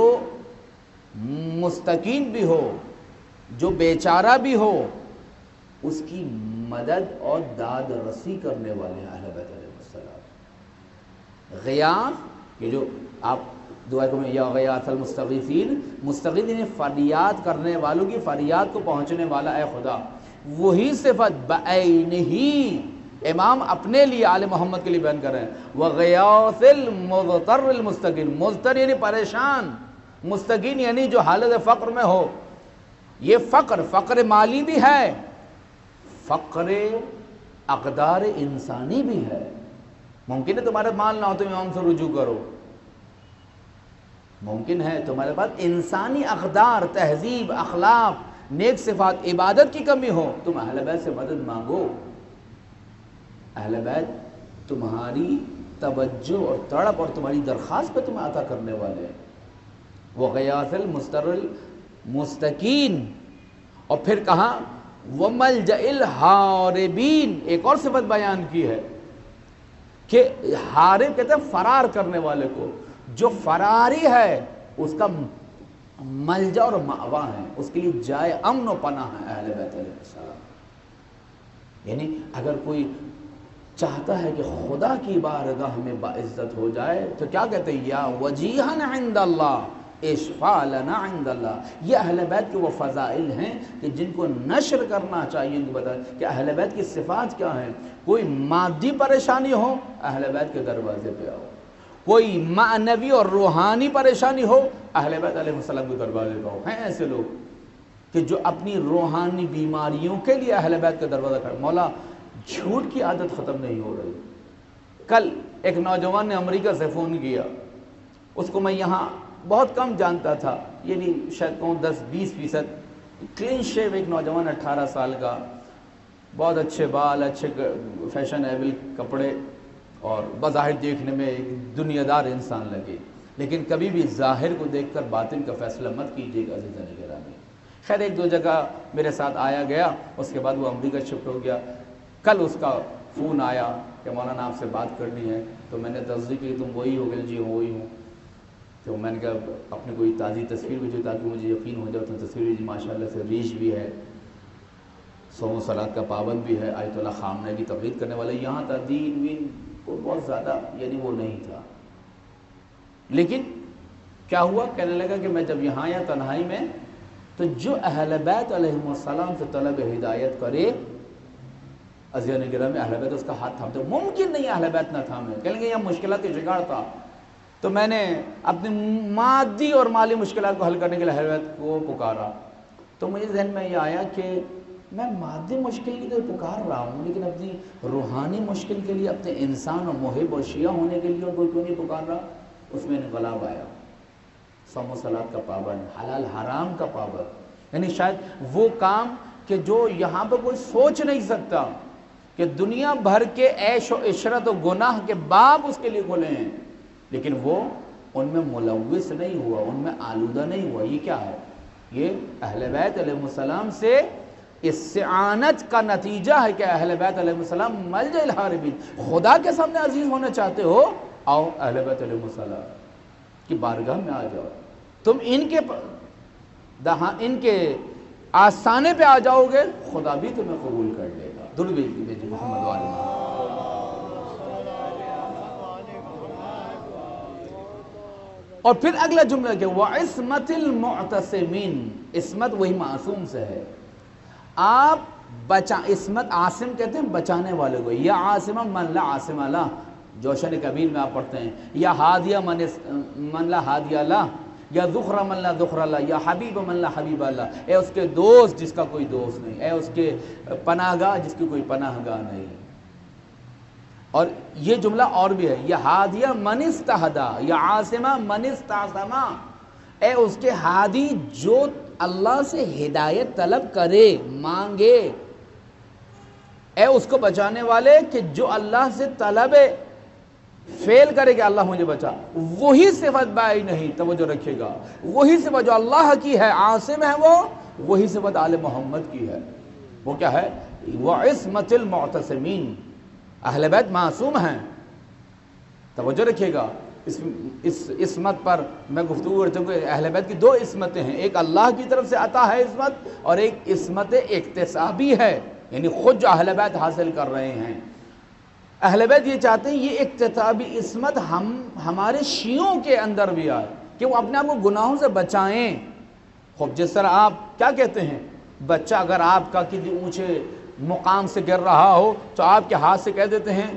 مستکین بھی ہو، جو بیچارہ بھی ہو، اس کی مدد اور داد رسی کرنے والے اہل بیت علیہ السلام. غیاث، یہ جو آپ دعا کو میں یا غیاث المستغیثین، مستغیثین فریاد کرنے والوں کی فریاد کو پہنچنے والا اے خدا، وہی صفت بعینہی امام اپنے لیے آل محمد کے لیے بیان کر رہے ہیں. وغیاث المضطر المستکین، مضطر یعنی پریشان، مستکین یعنی جو حالت فقر میں ہو. یہ فقر فقر مالی بھی ہے، فقر اقدار انسانی بھی ہے. ممکن ہے تمہارے مال نہ ہو تو امام سے رجوع کرو، ممکن ہے تمہارے پاس انسانی اقدار، تہذیب، اخلاق، نیک صفات، عبادت کی کمی ہو، تم اہل بیت سے مدد مانگو. اہل بیت تمہاری توجہ اور تڑپ اور تمہاری درخواست پہ تمہیں عطا کرنے والے ہیں. وغیاث المستر المستکین. اور پھر کہا وملجأ الحاربین، ایک اور صفت بیان کی ہے کہ حارب کہتے ہیں فرار کرنے والے کو. جو فراری ہے اس کا ملجا اور مأوا ہے، اس کے لیے جائے امن و پناہ ہے اہل بیت علیہ السلام. یعنی اگر کوئی چاہتا ہے کہ خدا کی بارگاہ میں باعزت ہو جائے تو کیا کہتے ہیں؟ یا وجیہن عند اللہ اشفاء لنا عند اللہ. یہ اہل بیت کے وہ فضائل ہیں کہ جن کو نشر کرنا چاہیے. ان کو بتا کہ اہل بیت کی صفات کیا ہیں. کوئی مادی پریشانی ہو اہل بیت کے دروازے پہ آؤ، کوئی معنوی اور روحانی پریشانی ہو اہل بیت علیہ السلام کے دروازے پہ آؤ. ہیں ایسے لوگ کہ جو اپنی روحانی بیماریوں کے لیے اہل بیت کے دروازہ کھڑے. مولا جھوٹ کی عادت ختم نہیں ہو رہی. کل ایک نوجوان نے امریکہ سے فون کیا، اس کو میں یہاں بہت کم جانتا تھا، یعنی شاید کہوں دس بیس فیصد. کلین شیو ایک نوجوان اٹھارہ سال کا، بہت اچھے بال، اچھے فیشن ایبل کپڑے، اور بظاہر دیکھنے میں ایک دنیا دار انسان لگے. لیکن کبھی بھی ظاہر کو دیکھ کر باطن کا فیصلہ مت کیجیے گا عزیزان گرامی. خیر ایک دو جگہ میرے ساتھ آیا گیا، اس کے بعد وہ امریکہ شفٹ ہو گیا. کل اس کا فون آیا کہ مولانا آپ سے بات کرنی ہے. تو میں نے تصدیق کی تم وہی ہو گئے؟ جی وہی ہوں. تو میں نے کہا اپنے کوئی تازی تصویر بھیجو تاکہ مجھے یقین ہو جائے. تو تصویر جی ماشاء اللہ سے ریش بھی ہے، صوم و صلاۃ کا پابند بھی ہے، آیت اللہ خامنہ کی تقلید کرنے والے. یہاں تھا دین وین کو بہت زیادہ یعنی وہ نہیں تھا. لیکن کیا ہوا، کہنے لگا کہ میں جب یہاں آیا تنہائی میں تو جو اہل بیت علیہ السلام سے طلب ہدایت کرے عزیزان گرامی اہل بیت اس کا ہاتھ تھامتے. ممکن نہیں اہل بیت نہ تھامے، کہیں گے یہ مشکلات کا شکار تھا. تو میں نے اپنی مادی اور مالی مشکلات کو حل کرنے کے لیے اہل بیت کو پکارا. تو مجھے ذہن میں یہ آیا کہ میں مادی مشکل کے لیے پکار رہا ہوں، لیکن اپنی روحانی مشکل کے لیے، اپنے انسان اور محب و شیعہ ہونے کے لیے کوئی کیوں نہیں پکار رہا. اس میں انقلاب آیا. صوم و صلاۃ کا پابند، حلال حرام کا پابند، یعنی شاید وہ کام کہ جو یہاں پہ کوئی سوچ نہیں سکتا کہ دنیا بھر کے عیش و عشرت و گناہ کے باب اس کے لیے کھلے ہیں، لیکن وہ ان میں ملوث نہیں ہوا، ان میں آلودہ نہیں ہوا. یہ کیا ہے؟ یہ اہل بیت علیہ السلام سے استعانت کا نتیجہ ہے کہ اہل بیت علیہ السلام ملجأ الحاربین. خدا کے سامنے عزیز ہونا چاہتے ہو، آؤ اہل بیت علیہ السلام کی بارگاہ میں آ جاؤ. تم ان کے دہاں ان کے آستانے پہ آ جاؤ گے، خدا بھی تمہیں قبول کر لے گا. درود بھیجیے محمد والے محمد. اور پھر اگلا جملہ کہ وَعِصْمَةِ الْمُعْتَصِمِينَ، عصمت وہی معصوم سے ہے. آپ بچا عصمت، عاصم کہتے ہیں بچانے والے کو. یا عاصمہ من لا عاصم لہ، جوشن کبیر میں آپ پڑھتے ہیں. یا ہادیہ من من لا ہادیہ لہ، یا ذخر من لا ذخر اللہ، یا حبیب من لا حبیب اللہ، اے اس کے دوست جس کا کوئی دوست نہیں، اے اس کے پناہ گاہ جس کی کوئی پناہ گاہ نہیں۔ اور یہ جملہ اور بھی ہے، یا ہادیہ من استہدا، یا عاصمہ من استعصما، اے اس کے ہادی جو اللہ سے ہدایت طلب کرے، مانگے، اے اس کو بچانے والے کہ جو اللہ سے طلب فیل کرے کہ اللہ مجھے بچا، وہی صفت بائی نہیں، توجہ رکھے گا، وہی صفت جو اللہ کی ہے، عاصم ہے وہ، وہی صفت آل محمد کی ہے۔ وہ کیا ہے؟ وَعِصْمَةِ الْمُعْتَصِمِينَ، اہل بیت معصوم ہیں۔ توجہ رکھیے گا، اس اس عصمت پر میں گفتگو کرتا ہوں کہ اہل بیت کی دو عصمتیں ہیں، ایک اللہ کی طرف سے عطا ہے عصمت، اور ایک عصمت اکتسابی ہے، یعنی خود جو اہل بیت حاصل کر رہے ہیں۔ اہل بیت یہ چاہتے ہیں یہ اکتسابی عصمت ہم ہمارے شیعوں کے اندر بھی آئے، کہ وہ اپنے آپ کو گناہوں سے بچائیں۔ خوب جس طرح آپ کیا کہتے ہیں، بچہ اگر آپ کا کسی اونچے مقام سے گر رہا ہو تو آپ کے ہاتھ سے کہہ دیتے ہیں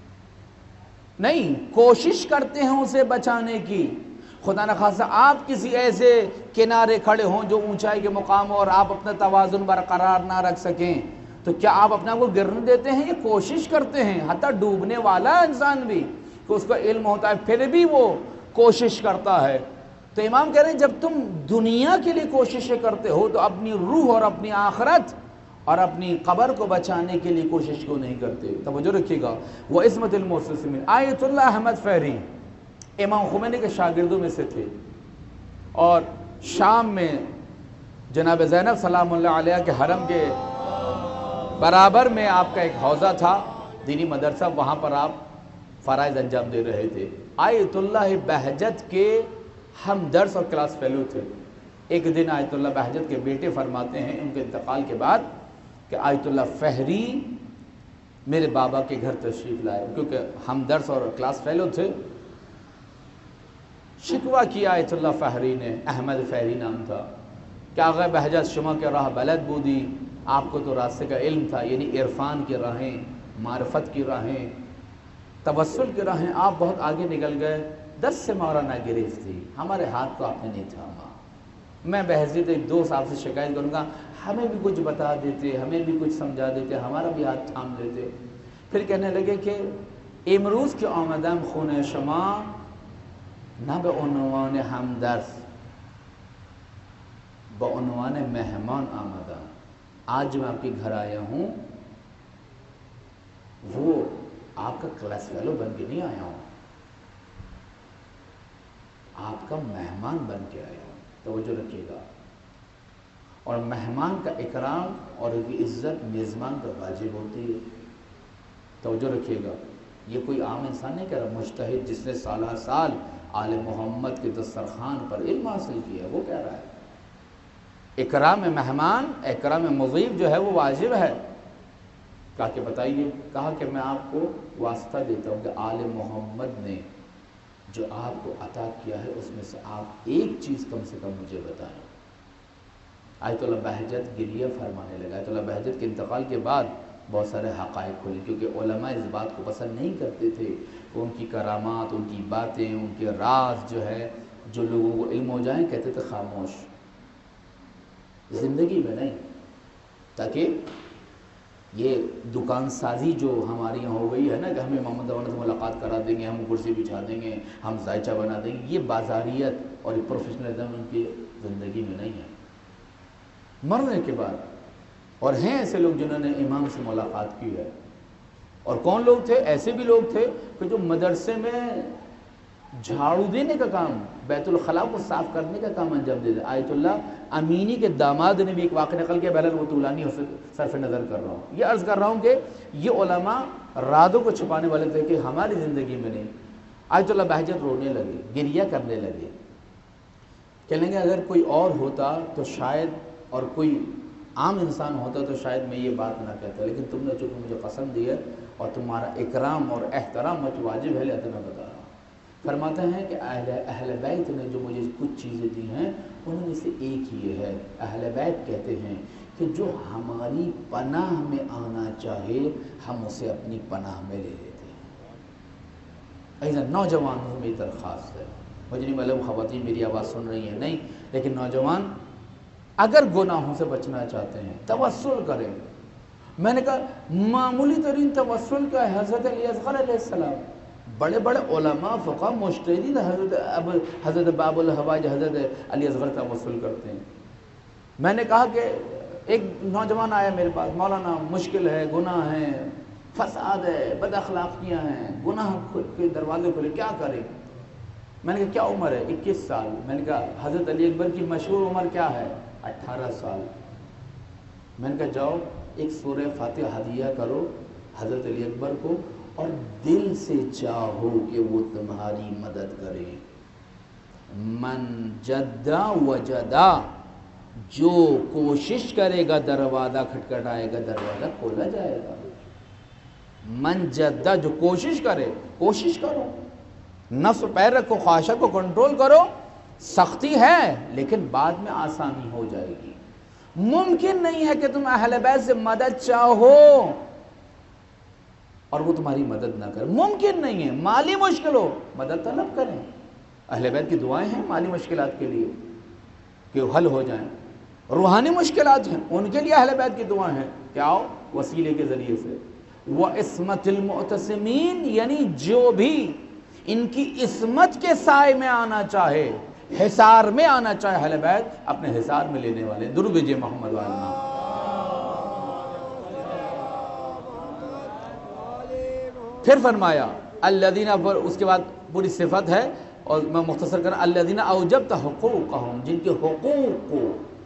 نہیں، کوشش کرتے ہیں اسے بچانے کی۔ خدا نخواستہ آپ کسی ایسے کنارے کھڑے ہوں جو اونچائی کے مقام ہو اور آپ اپنا توازن برقرار نہ رکھ سکیں، تو کیا آپ اپنا کو گرنے دیتے ہیں؟ یہ کوشش کرتے ہیں، حتیٰ ڈوبنے والا انسان بھی کہ اس کو علم ہوتا ہے پھر بھی وہ کوشش کرتا ہے۔ تو امام کہہ رہے ہیں جب تم دنیا کے لیے کوششیں کرتے ہو تو اپنی روح اور اپنی آخرت اور اپنی قبر کو بچانے کے لیے کوشش کیوں نہیں کرتے؟ توجہ رکھیے گا، وہ عصمت المعتصمین۔ آیت اللہ احمد فہری امام خمینی کے شاگردوں میں سے تھے، اور شام میں جناب زینب سلام اللہ علیہ کے حرم کے برابر میں آپ کا ایک حوضہ تھا، دینی مدرسہ، وہاں پر آپ فرائض انجام دے رہے تھے۔ آیت اللہ بہجت کے ہم درس اور کلاس فیلو تھے۔ ایک دن آیت اللہ بہجت کے بیٹے فرماتے ہیں ان کے انتقال کے بعد کہ آیت اللہ فہری میرے بابا کے گھر تشریف لائے، کیونکہ ہم درس اور کلاس فیلو تھے۔ شکوہ کیا آیت اللہ فہری نے، احمد فہری نام تھا، کہ آغا بہجت شما کے راہ بلد بودی، آپ کو تو راستے کا علم تھا، یعنی عرفان کی راہیں، معرفت کی راہیں، توسل کی راہیں، آپ بہت آگے نکل گئے، دس سے مارا نہ گرفتی، ہمارے ہاتھ کو آپ نے نہیں تھاما۔ میں بحیثیت ایک دوست آپ سے شکایت کروں گا، ہمیں بھی کچھ بتا دیتے، ہمیں بھی کچھ سمجھا دیتے، ہمارا بھی ہاتھ تھام دیتے۔ پھر کہنے لگے کہ امروز کے آمدم خون شما نہ بعنوان ہمدرس، بعنوان مہمان آمدم۔ آج میں آپ کے گھر آیا ہوں، وہ آپ کا کلاس فیلو بن کے نہیں آیا ہوں، آپ کا مہمان بن کے آیا ہوں۔ توجہ رکھیے گا، اور مہمان کا اکرام اور ان کی عزت میزبان پر واجب ہوتی ہے۔ توجہ رکھیے گا، یہ کوئی عام انسان نہیں کہہ رہا، مجتہد جس نے سالہ سال آل محمد کے دسترخوان پر علم حاصل کیا، وہ کہہ رہا ہے اکرام مہمان، اکرام مضیف جو ہے وہ واجب ہے۔ کہا کہ بتائیے، کہا کہ میں آپ کو واسطہ دیتا ہوں کہ آل محمد نے جو آپ کو عطا کیا ہے اس میں سے آپ ایک چیز کم سے کم مجھے بتائیں۔ آیت اللہ بہجت گریہ فرمانے لگا۔ آیت اللہ بہجت کے انتقال کے بعد بہت سارے حقائق کھلے، کیونکہ علماء اس بات کو پسند نہیں کرتے تھے کہ ان کی کرامات، ان کی باتیں، ان کے راز جو ہے جو لوگوں کو علم ہو جائیں، کہتے تھے خاموش، زندگی میں نہیں، تاکہ یہ دکان سازی جو ہماری یہاں ہو گئی ہے نا کہ ہمیں محمد عوان سے ملاقات کرا دیں گے، ہم کرسی بچھا دیں گے، ہم ذائچہ بنا دیں گے، یہ بازاریت اور یہ پروفیشنلزم ان کی زندگی میں نہیں ہے۔ مرنے کے بعد، اور ہیں ایسے لوگ جنہوں نے امام سے ملاقات کی ہے، اور کون لوگ تھے؟ ایسے بھی لوگ تھے کہ جو مدرسے میں جھاڑو دینے کا کام، بیت الخلاء کو صاف کرنے کا کام انجام دے دے۔ آیت اللہ امینی کے داماد نے بھی ایک واقعہ نقل کیا، بہرحال وہ طولانی صرف نظر کر رہا ہوں، یہ عرض کر رہا ہوں کہ یہ علماء رازوں کو چھپانے والے تھے کہ ہماری زندگی میں نہیں۔ آیت اللہ بہجت رونے لگے، گریہ کرنے لگے، کہنے گے اگر کوئی اور ہوتا تو شاید، اور کوئی عام انسان ہوتا تو شاید میں یہ بات نہ کہتا، لیکن تم نے چونکہ مجھے پسند دی ہے اور تمہارا اکرام اور احترام مجھ واجب ہے، لہذا میں بتا رہا ہوں۔ فرماتے ہیں کہ اہل اہل بیت نے جو مجھے کچھ چیزیں دی ہیں ان میں سے ایک یہ ہے، اہل بیت کہتے ہیں کہ جو ہماری پناہ میں آنا چاہے ہم اسے اپنی پناہ میں لے لیتے ہیں۔ ایسا نوجوانوں میں درخواست ہے، مجھے نہیں معلوم خواتین میری آواز سن رہی ہیں نہیں، لیکن نوجوان اگر گناہوں سے بچنا چاہتے ہیں توسل کریں۔ میں نے کہا معمولی ترین توسل کیا ہے؟ حضرت علی اصغر علیہ السلام، بڑے بڑے علماء فقہ مجتہدین حضرت اب حضرت باب الحوائج حضرت علی اصغر توسل کرتے ہیں۔ میں نے کہا کہ ایک نوجوان آیا میرے پاس، مولانا مشکل ہے، گناہ ہے، فساد ہے، بد اخلاقیاں ہیں، گناہ کے دروازے کھلے، کیا کریں؟ میں نے کہا کیا عمر ہے؟ اکیس سال۔ میں نے کہا حضرت علی اکبر کی مشہور عمر کیا ہے؟ اٹھارہ سال۔ میں نے کہا جاؤ ایک سورہ فاتحہ ہدیہ کرو حضرت علی اکبر کو اور دل سے چاہو کہ وہ تمہاری مدد کرے۔ من جدا وجدا، جو کوشش کرے گا دروازہ کھٹکھٹائے گا، دروازہ کھولا جائے گا۔ من جدا، جو کوشش کرے، کوشش کرو، نفس پیر رکھو، خواہشات کو کنٹرول کرو، سختی ہے لیکن بعد میں آسانی ہو جائے گی۔ ممکن نہیں ہے کہ تم اہل بیت سے مدد چاہو اور وہ تمہاری مدد نہ کرے، ممکن نہیں ہے۔ مالی مشکل ہو، مدد طلب کریں۔ اہل بیت کی دعائیں ہیں مالی مشکلات کے لیے کہ حل ہو جائیں، روحانی مشکلات ہیں ان کے لیے اہل بیت کی دعائیں ہیں کہ آؤ وسیلے کے ذریعے سے۔ وَعِصْمَةِ الْمُعْتَصِمِينَ، یعنی جو بھی ان کی عصمت کے سائے میں آنا چاہے، حصار میں آنا چاہے، اہل بیت اپنے حصار میں لینے والے۔ درود بھیجئے محمد والنا۔ پھر فرمایا الذین، پر اس کے بعد پوری صفت ہے اور میں مختصر کرنا، الذین اوجبت حقوقہم، جن کے حقوق کو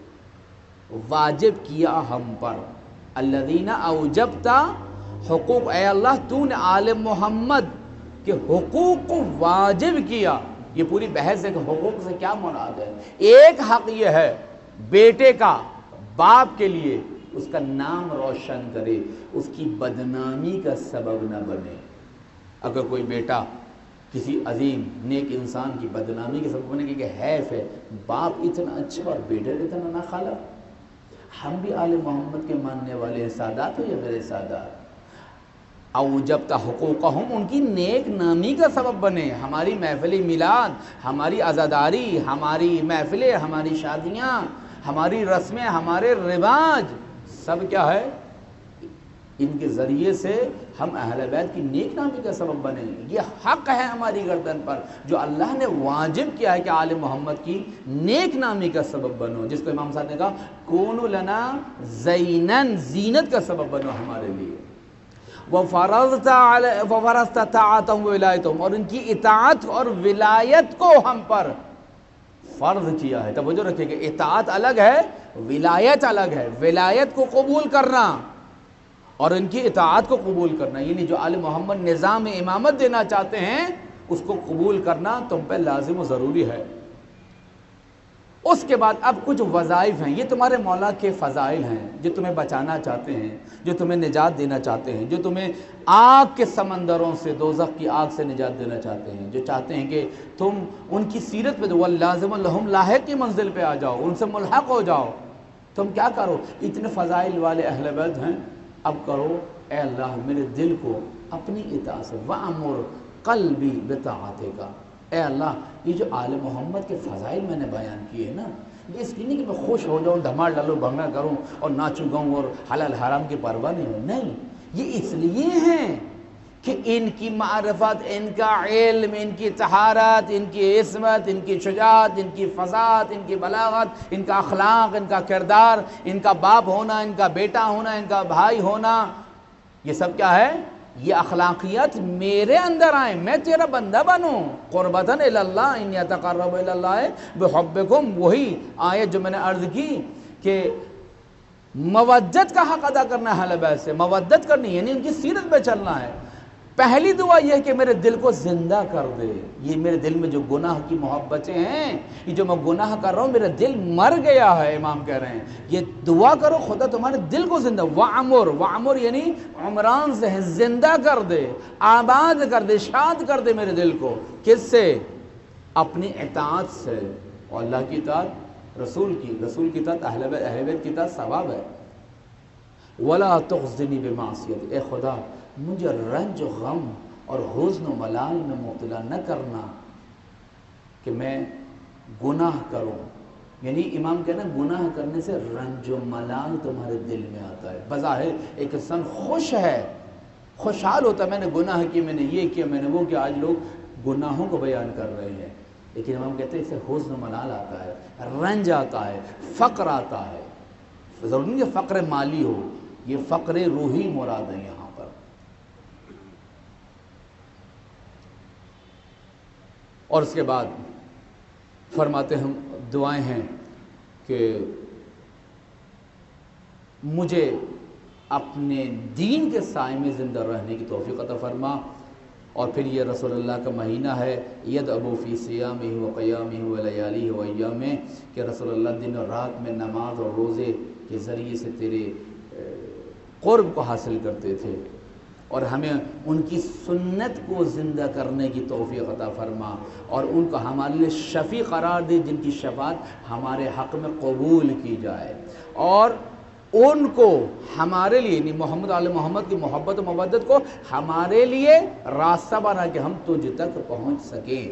واجب کیا ہم پر۔ الذین اوجبت حقوق، اے اللہ تو نے آل محمد کے حقوق کو واجب کیا۔ یہ پوری بحث ہے کہ حقوق سے کیا مراد ہے۔ ایک حق یہ ہے بیٹے کا باپ کے لیے اس کا نام روشن کرے، اس کی بدنامی کا سبب نہ بنے۔ اگر کوئی بیٹا کسی عظیم نیک انسان کی بدنامی کے سبب بنے کہ حیف ہے باپ اتنا اچھا اور بیٹا اتنا نہ خالا۔ ہم بھی آل محمد کے ماننے والے ہیں، سادات ہو یا میرے سادات۔ اوجبت حقوقہم، ان کی نیک نامی کا سبب بنے۔ ہماری محفل میلاد، ہماری عزاداری، ہماری محفلیں، ہماری شادیاں، ہماری رسمیں، ہمارے رواج، سب کیا ہے؟ ان کے ذریعے سے ہم اہل بیت کی نیک نامی کا سبب بنے۔ یہ حق ہے ہماری گردن پر جو اللہ نے واجب کیا ہے کہ آل محمد کی نیک نامی کا سبب بنو، جس کو امام صاحب نے کہا کونوا لنا زینن، زینت کا سبب بنو ہمارے لیے۔ وَفَرَضْتَ طَاعَتَهُمْ وَوِلَایَتَهُمْ، اور ان کی اطاعت اور ولایت کو ہم پر فرض کیا ہے۔ توجہ رکھیں کہ اطاعت الگ ہے، ولایت الگ ہے۔ ولایت کو قبول کرنا اور ان کی اطاعت کو قبول کرنا، یعنی جو آل محمد نظام امامت دینا چاہتے ہیں اس کو قبول کرنا تم پہ لازم و ضروری ہے۔ اس کے بعد اب کچھ وظائف ہیں، یہ تمہارے مولا کے فضائل ہیں جو تمہیں بچانا چاہتے ہیں، جو تمہیں نجات دینا چاہتے ہیں، جو تمہیں آگ کے سمندروں سے، دوزخ کی آگ سے نجات دینا چاہتے ہیں، جو چاہتے ہیں کہ تم ان کی سیرت پہ وَاللَّازِمُ لَهُمْ، لاحق کی منزل پہ آ جاؤ، ان سے ملحق ہو جاؤ۔ تم کیا کرو؟ اتنے فضائل والے اہل بیت ہیں، اب کرو اے اللہ میرے دل کو اپنی اطاعت سے، وَأَمُرْ قَلْبِي بِطَاعَتِكَ، اے اللہ یہ جو آل محمد کے فضائل میں نے بیان کیے نا، یہ اس لیے نہیں کہ میں خوش ہو جاؤں، دھمال ڈالوں، بھنگڑا کروں اور ناچوں گاؤں اور حلال حرام کی پرواہ نہیں ہوں، نہیں، یہ اس لیے ہیں کہ ان کی معرفت، ان کا علم، ان کی طہارت، ان کی عصمت، ان کی شجاعت، ان کی فصاحت، ان کی بلاغت، ان کا اخلاق، ان کا کردار، ان کا باپ ہونا، ان کا بیٹا ہونا، ان کا بھائی ہونا، یہ سب کیا ہے؟ یہ اخلاقیات میرے اندر آئیں، میں تیرا بندہ بنوں۔ قربتاً الی اللہ انی اتقرب الی اللہ بحبکم، وہی آیت جو میں نے عرض کی کہ مودت کا حق ادا کرنا ہے اہل بیت سے، مودت کرنی یعنی ان کی سیرت پہ چلنا ہے۔ پہلی دعا یہ ہے کہ میرے دل کو زندہ کر دے، یہ میرے دل میں جو گناہ کی محبتیں ہیں، یہ جو میں گناہ کر رہا ہوں میرا دل مر گیا ہے، امام کہہ رہے ہیں یہ دعا کرو خدا تمہارے دل کو زندہ، وعمر، وعمر یعنی عمران سے ہے، زندہ کر دے، آباد کر دے، شاد کر دے میرے دل کو۔ کس سے؟ اپنی اطاعت سے، اور اللہ کی اطاعت، رسول کی، رسول کی اطاعت، اہل بیت اہل بیت کی اطاعت ثواب ہے۔ وَلَا تُخْزِنِي بِمَعْصِيَتِكَ، اے خدا مجھے رنج و غم اور حزن و ملال میں مبتلا نہ کرنا کہ میں گناہ کروں، یعنی امام کہنا گناہ کرنے سے رنج و ملال تمہارے دل میں آتا ہے. بظاہر ایک انسان خوش ہے، خوشحال ہوتا ہے، میں نے گناہ کیا، میں نے یہ کیا، میں نے وہ کیا. آج لوگ گناہوں کو بیان کر رہے ہیں، لیکن امام کہتے ہیں اس سے حزن و ملال آتا ہے، رنج آتا ہے، فقر آتا ہے. ضروری نہیں کہ فقر مالی ہو، یہ فقر روحی مراد ہے یہاں پر. اور اس کے بعد فرماتے ہیں دعائیں ہیں کہ مجھے اپنے دین کے سائے میں زندہ رہنے کی توفیق عطا فرما. اور پھر یہ رسول اللہ کا مہینہ ہے، ید ابو فی سیامہ و قیامہ و لیالہ و ایامہ، کہ رسول اللہ دن اور رات میں نماز اور روزے کے ذریعے سے تیرے قرب کو حاصل کرتے تھے، اور ہمیں ان کی سنت کو زندہ کرنے کی توفیق عطا فرما، اور ان کو ہمارے لیے شفیع قرار دے جن کی شفاعت ہمارے حق میں قبول کی جائے، اور ان کو ہمارے لیے یعنی محمد علیہ محمد کی محبت و مودت کو ہمارے لیے راستہ بنا کہ ہم تجھ تک پہنچ سکیں،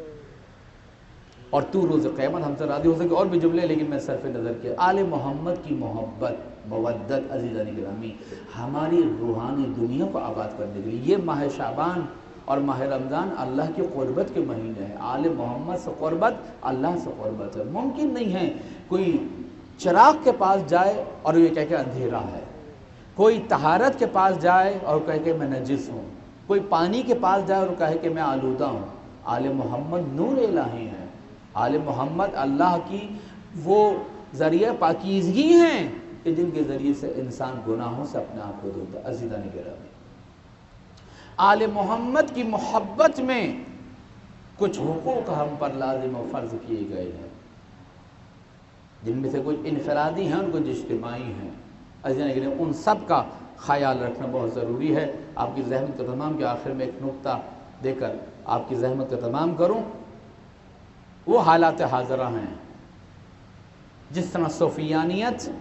اور تو روز قیامت ہم سے راضی ہو سکے. اور بھی جملے لیکن میں صرف نظر کیا آل محمد کی محبت مودت عزیزان گرامی ہماری روحانی دنیا کو آباد کرنے کے لیے. یہ ماہ شعبان اور ماہ رمضان اللہ کی قربت کے مہینے ہیں. آل محمد سے قربت اللہ سے قربت ہے. ممکن نہیں ہے کوئی چراغ کے پاس جائے اور یہ کہہ کہ اندھیرا ہے، کوئی طہارت کے پاس جائے اور کہے کہ میں نجس ہوں، کوئی پانی کے پاس جائے اور کہے کہ میں آلودہ ہوں. آل محمد نور الہی ہیں، آل محمد اللہ کی وہ ذریعہ پاکیزگی ہیں کہ جن کے ذریعے سے انسان گناہوں سے اپنے آپ کو دھوتا ہے. عزیزان گرامی آل محمد کی محبت میں کچھ حقوق ہم پر لازم و فرض کیے گئے ہیں، جن میں سے کچھ انفرادی ہیں اور کچھ اجتماعی ہیں. عزیزان گرامی ان سب کا خیال رکھنا بہت ضروری ہے. آپ کی زحمت کا تمام کے آخر میں ایک نقطہ دے کر آپ کی زحمت کا تمام کروں. وہ حالات حاضرہ ہیں جس طرح سفیانیت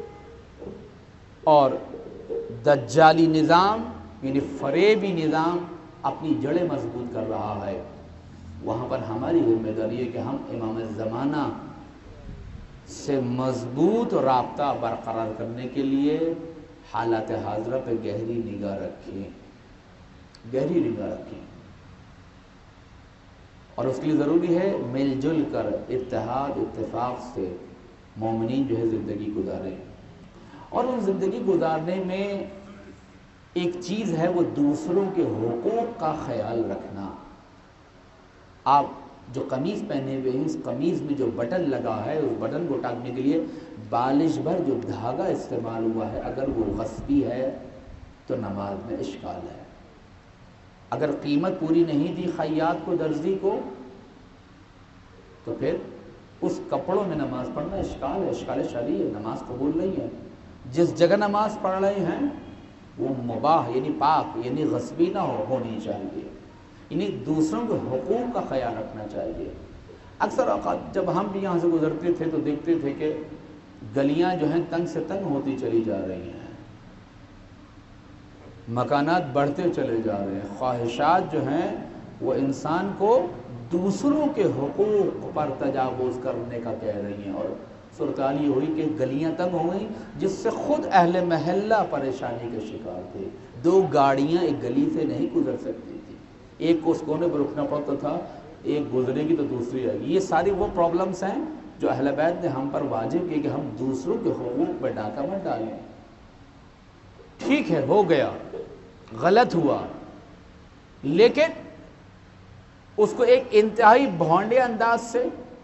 اور دجالی نظام یعنی فریبی نظام اپنی جڑیں مضبوط کر رہا ہے، وہاں پر ہماری ذمہ داری ہے کہ ہم امام زمانہ سے مضبوط رابطہ برقرار کرنے کے لیے حالات حاضرہ پہ گہری نگاہ رکھیں گہری نگاہ رکھیں اور اس کے لیے ضروری ہے مل جل کر اتحاد اتفاق سے مومنین جو ہے زندگی گزاریں. اور ان زندگی گزارنے میں ایک چیز ہے وہ دوسروں کے حقوق کا خیال رکھنا. آپ جو قمیض پہنے ہوئے ہیں اس قمیض میں جو بٹن لگا ہے اس بٹن کو ٹانگنے کے لیے بالش بھر جو دھاگا استعمال ہوا ہے اگر وہ غصبی ہے تو نماز میں اشکال ہے. اگر قیمت پوری نہیں دی خیاط کو درزی کو تو پھر اس کپڑوں میں نماز پڑھنا اشکال ہے، اشکال شرعی ہے، نماز قبول نہیں ہے. جس جگہ نماز پڑھ رہے ہیں وہ مباح یعنی پاک یعنی غصبی نہ ہو ہونی چاہیے، یعنی دوسروں کے حقوق کا خیال رکھنا چاہیے. اکثر اوقات جب ہم بھی یہاں سے گزرتے تھے تو دیکھتے تھے کہ گلیاں جو ہیں تنگ سے تنگ ہوتی چلی جا رہی ہیں، مکانات بڑھتے چلے جا رہے ہیں، خواہشات جو ہیں وہ انسان کو دوسروں کے حقوق پر تجاوز کرنے کا کہہ رہی ہیں، اور صورتحال یہ ہوئی کہ گلیاں تنگ ہو گئیں جس سے خود اہل محلہ پریشانی کے شکار تھے. دو گاڑیاں ایک گلی سے نہیں گزر سکتی تھی، ایک کو اس کونے پر رکنا پڑتا تھا، ایک گزرے گی تو دوسری آئے گی. یہ ساری وہ پرابلمس ہیں جو اہل بیت نے ہم پر واجب کی کہ ہم دوسروں کے حقوق پہ ڈاکہ مت ڈالیں. ٹھیک ہے ہو گیا، غلط ہوا، لیکن اس کو ایک انتہائی بھونڈے انداز سے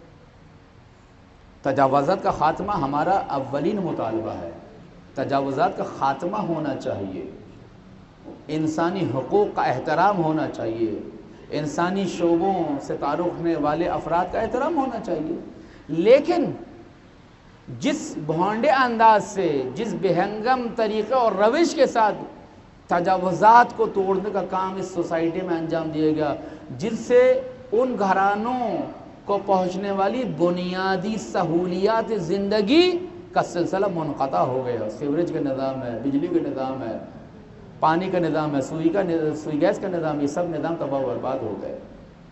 تجاوزات کا خاتمہ ہمارا اولین مطالبہ ہے. تجاوزات کا خاتمہ ہونا چاہیے، انسانی حقوق کا احترام ہونا چاہیے، انسانی شعبوں سے تعلق رکھنے والے افراد کا احترام ہونا چاہیے. لیکن جس بھونڈے انداز سے، جس بہنگم طریقے اور روش کے ساتھ تجاوزات کو توڑنے کا کام اس سوسائٹی میں انجام دیا گیا، جس سے ان گھرانوں کو پہنچنے والی بنیادی سہولیات زندگی کا سلسلہ منقطع ہو گیا. سیوریج کا نظام ہے، بجلی کا نظام ہے، پانی کا نظام ہے، سوئی کا سوئی گیس کا نظام، یہ سب نظام تباہ و برباد ہو گئے.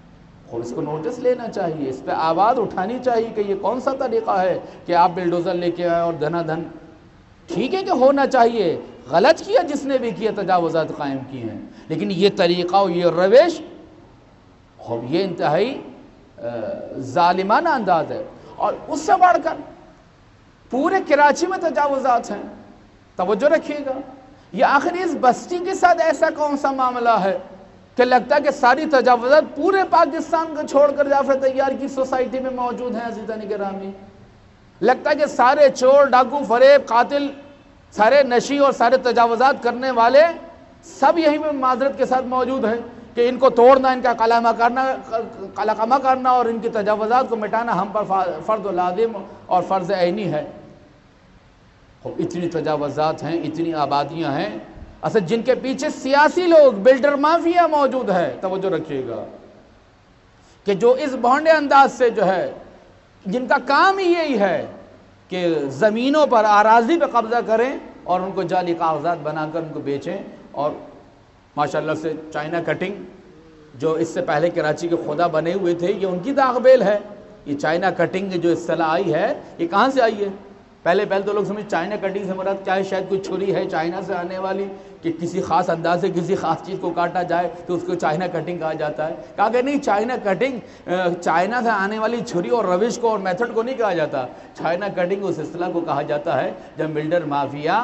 اور اس کو نوٹس لینا چاہیے، اس پہ آواز اٹھانی چاہیے کہ یہ کون سا طریقہ ہے کہ آپ بلڈوزر لے کے آئے اور دھنا دھن. ٹھیک ہے کہ ہونا چاہیے، غلط کیا جس نے بھی کیا، تجاوزات قائم کیے ہیں، لیکن یہ طریقہ اور یہ روش اور یہ انتہائی ظالمانہ انداز ہے. اور اس سے بڑھ کر پورے کراچی میں تجاوزات ہیں. توجہ رکھیے گا، یہ آخر اس بستی کے ساتھ ایسا کون سا معاملہ ہے کہ لگتا ہے کہ ساری تجاوزات پورے پاکستان کو چھوڑ کر جعفر طیار کی سوسائٹی میں موجود ہیں. عزیزان گرامی، لگتا ہے کہ سارے چور، ڈاکو، فریب، قاتل، سارے نشی اور سارے تجاوزات کرنے والے سب یہیں پہ معذرت کے ساتھ موجود ہیں کہ ان کو توڑنا، ان کا قلمہ کرنا قلقمہ کرنا اور ان کی تجاوزات کو مٹانا ہم پر فرض و لازم اور فرض عینی ہے. اتنی تجاوزات ہیں، اتنی آبادیاں ہیں اصل جن کے پیچھے سیاسی لوگ، بلڈر مافیا موجود ہے. توجہ رکھیے گا کہ جو اس بھونڈے انداز سے جو ہے، جن کا کام ہی یہی ہے کہ زمینوں پر، اراضی پہ قبضہ کریں اور ان کو جعلی کاغذات بنا کر ان کو بیچیں. اور ماشاءاللہ سے چائنا کٹنگ جو اس سے پہلے کراچی کے خدا بنے ہوئے تھے، یہ ان کی داغبیل ہے. یہ چائنا کٹنگ جو اصطلاح آئی ہے، یہ کہاں سے آئی ہے؟ پہلے پہلے تو لوگ سمجھ چائنا کٹنگ سے مراد چاہے شاید کوئی چھری ہے چائنا سے آنے والی کہ کسی خاص انداز سے کسی خاص چیز کو کاٹا جائے تو اس کو چائنا کٹنگ کہا جاتا ہے. کہا کہ نہیں، چائنا کٹنگ چائنا سے آنے والی چھری اور روش کو اور میتھڈ کو نہیں کہا جاتا. چائنا کٹنگ اس اصطلاح کو کہا جاتا ہے جب بلڈر مافیا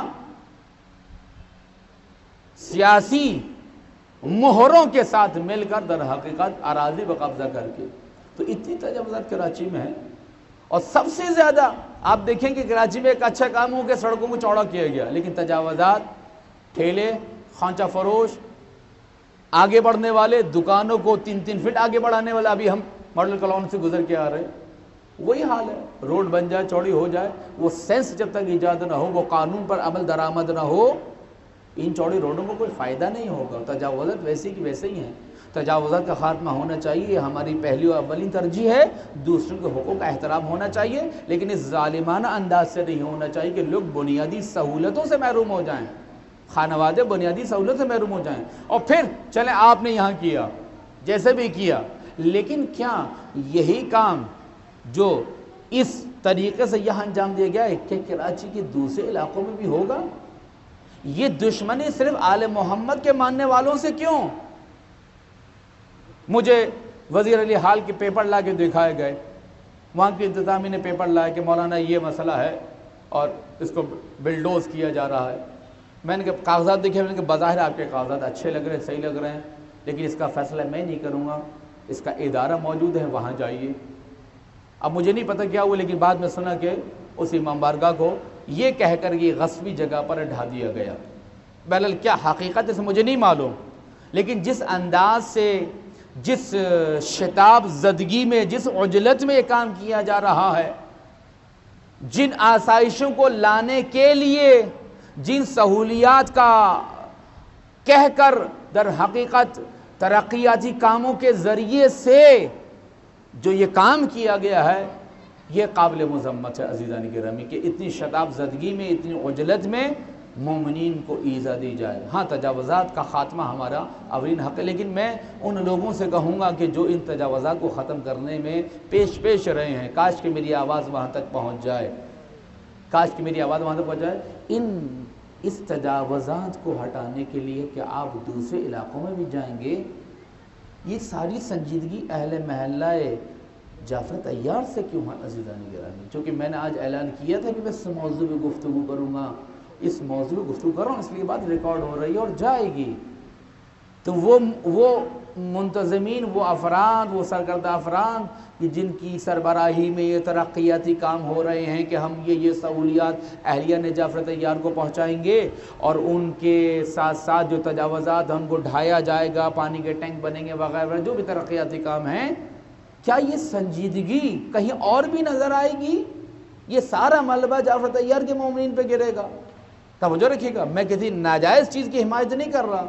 سیاسی مہروں کے ساتھ مل کر در حقیقت اراضی پر قبضہ کر کے. تو اتنی تجاوزات کراچی میں ہے. اور سب سے زیادہ آپ دیکھیں کہ کراچی میں ایک اچھا کام ہو کہ سڑکوں کو چوڑا کیا گیا، لیکن تجاوزات، ٹھیلے، خانچہ فروش، آگے بڑھنے والے، دکانوں کو تین تین فٹ آگے بڑھانے والے، ابھی ہم ماڈل کالونی سے گزر کے آ رہے ہیں، وہی حال ہے. روڈ بن جائے، چوڑی ہو جائے، وہ سینس جب تک ایجاد نہ ہو، وہ قانون پر عمل درآمد نہ ہو، ان چوڑی روڈوں کو کوئی فائدہ نہیں ہوگا. تجاوزات ویسے کی ویسے ہی ہیں. تجاوزات کا خاتمہ ہونا چاہیے، یہ ہماری پہلی و اولین ترجیح ہے. دوسروں کے حقوق کا احترام ہونا چاہیے، لیکن اس ظالمانہ انداز سے نہیں ہونا چاہیے کہ لوگ بنیادی سہولتوں سے محروم ہو جائیں، خانوادے بنیادی سہولت سے محروم ہو جائیں. اور پھر چلیں آپ نے یہاں کیا جیسے بھی کیا، لیکن کیا یہی کام جو اس طریقے سے یہاں انجام دیا گیا ہے کہ کراچی کے دوسرے علاقوں میں بھی ہوگا؟ یہ دشمنی صرف آل محمد کے ماننے والوں سے کیوں؟ مجھے وزیر علی حال کے پیپر لا کے دکھائے گئے، وہاں کی انتظامیہ نے پیپر لایا کہ مولانا یہ مسئلہ ہے اور اس کو بلڈوز کیا جا رہا ہے. میں نے کہا کاغذات دیکھے، میں نے کہا بظاہر آپ کے کاغذات اچھے لگ رہے ہیں، صحیح لگ رہے ہیں، لیکن اس کا فیصلہ میں نہیں کروں گا، اس کا ادارہ موجود ہے، وہاں جائیے. اب مجھے نہیں پتہ کیا ہوا، لیکن بعد میں سنا کہ اس امام بارگاہ کو یہ کہہ کر یہ غصبی جگہ پر ڈھا دیا گیا. بہرحال کیا حقیقت اس مجھے نہیں معلوم، لیکن جس انداز سے، جس شتاب زدگی میں، جس عجلت میں یہ کام کیا جا رہا ہے، جن آسائشوں کو لانے کے لیے، جن سہولیات کا کہہ کر در حقیقت ترقیاتی کاموں کے ذریعے سے جو یہ کام کیا گیا ہے، یہ قابل مذمت ہے. عزیزان گرامی کہ اتنی شتاب زدگی میں، اتنی عجلت میں مومنین کو ایذا دی جائے. ہاں تجاوزات کا خاتمہ ہمارا اولین حق ہے، لیکن میں ان لوگوں سے کہوں گا کہ جو ان تجاوزات کو ختم کرنے میں پیش پیش رہے ہیں، کاش کہ میری آواز وہاں تک پہنچ جائے، کاش کہ میری آواز وہاں تک پہنچ جائے. ان اس تجاوزات کو ہٹانے کے لیے کہ آپ دوسرے علاقوں میں بھی جائیں گے، یہ ساری سنجیدگی اہل محلہ جعفر طیار سے کیوں ہے؟ عزیزان گرامی، چونکہ میں نے آج اعلان کیا تھا کہ میں اس موضوع میں گفتگو کروں گا، اس موضوع میں گفتگو کر رہا ہوں، اس لیے بات ریکارڈ ہو رہی ہے اور جائے گی. تو وہ وہ منتظمین، وہ افراد، وہ سرکردہ افراد کہ جن کی سربراہی میں یہ ترقیاتی کام ہو رہے ہیں کہ ہم یہ یہ سہولیات اہلیہ نے جعفر طیار کو پہنچائیں گے، اور ان کے ساتھ ساتھ جو تجاوزات ہیں ان کو ڈھایا جائے گا، پانی کے ٹینک بنیں گے وغیرہ، جو بھی ترقیاتی کام ہیں، کیا یہ سنجیدگی کہیں اور بھی نظر آئے گی؟ یہ سارا ملبہ جعفر طیار کے مومنین پہ گرے گا. توجہ رکھیے گا، میں کسی ناجائز چیز کی حمایت نہیں کر رہا،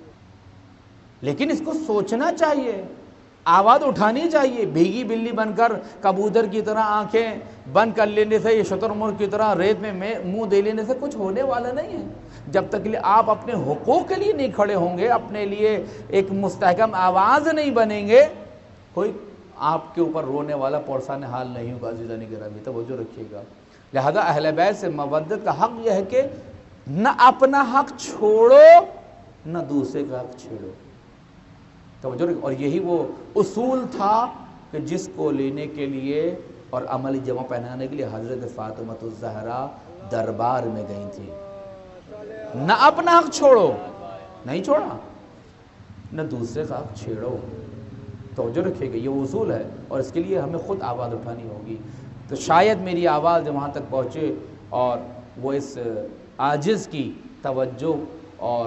لیکن اس کو سوچنا چاہیے، آواز اٹھانی چاہیے. بھیگی بلی بن کر کبوتر کی طرح آنکھیں بند کر لینے سے، یہ شتر مرغ کی طرح ریت میں منہ دے لینے سے کچھ ہونے والا نہیں ہے. جب تک کہ آپ اپنے حقوق کے لیے نہیں کھڑے ہوں گے، اپنے لیے ایک مستحکم آواز نہیں بنیں گے، کوئی آپ کے اوپر رونے والا پرسان حال نہیں ہوگا عزیزان گرامی، توجہ رکھیے گا۔ لہذا اہل بیت سے مودت کا حق یہ ہے کہ نہ اپنا حق چھوڑو نہ دوسرے کا حق چھیڑو، توجہ رکھو۔ اور یہی وہ اصول تھا کہ جس کو لینے کے لیے اور عملی جمع پہنانے کے لیے حضرت فاطمہ الزہرا دربار میں گئی تھی۔ نہ اپنا حق چھوڑو، نہیں چھوڑا، نہ دوسرے کا حق چھیڑو، توجہ رکھیے گا، یہ اصول ہے اور اس کے لیے ہمیں خود آواز اٹھانی ہوگی۔ تو شاید میری آواز وہاں تک پہنچے اور وہ اس عاجز کی توجہ اور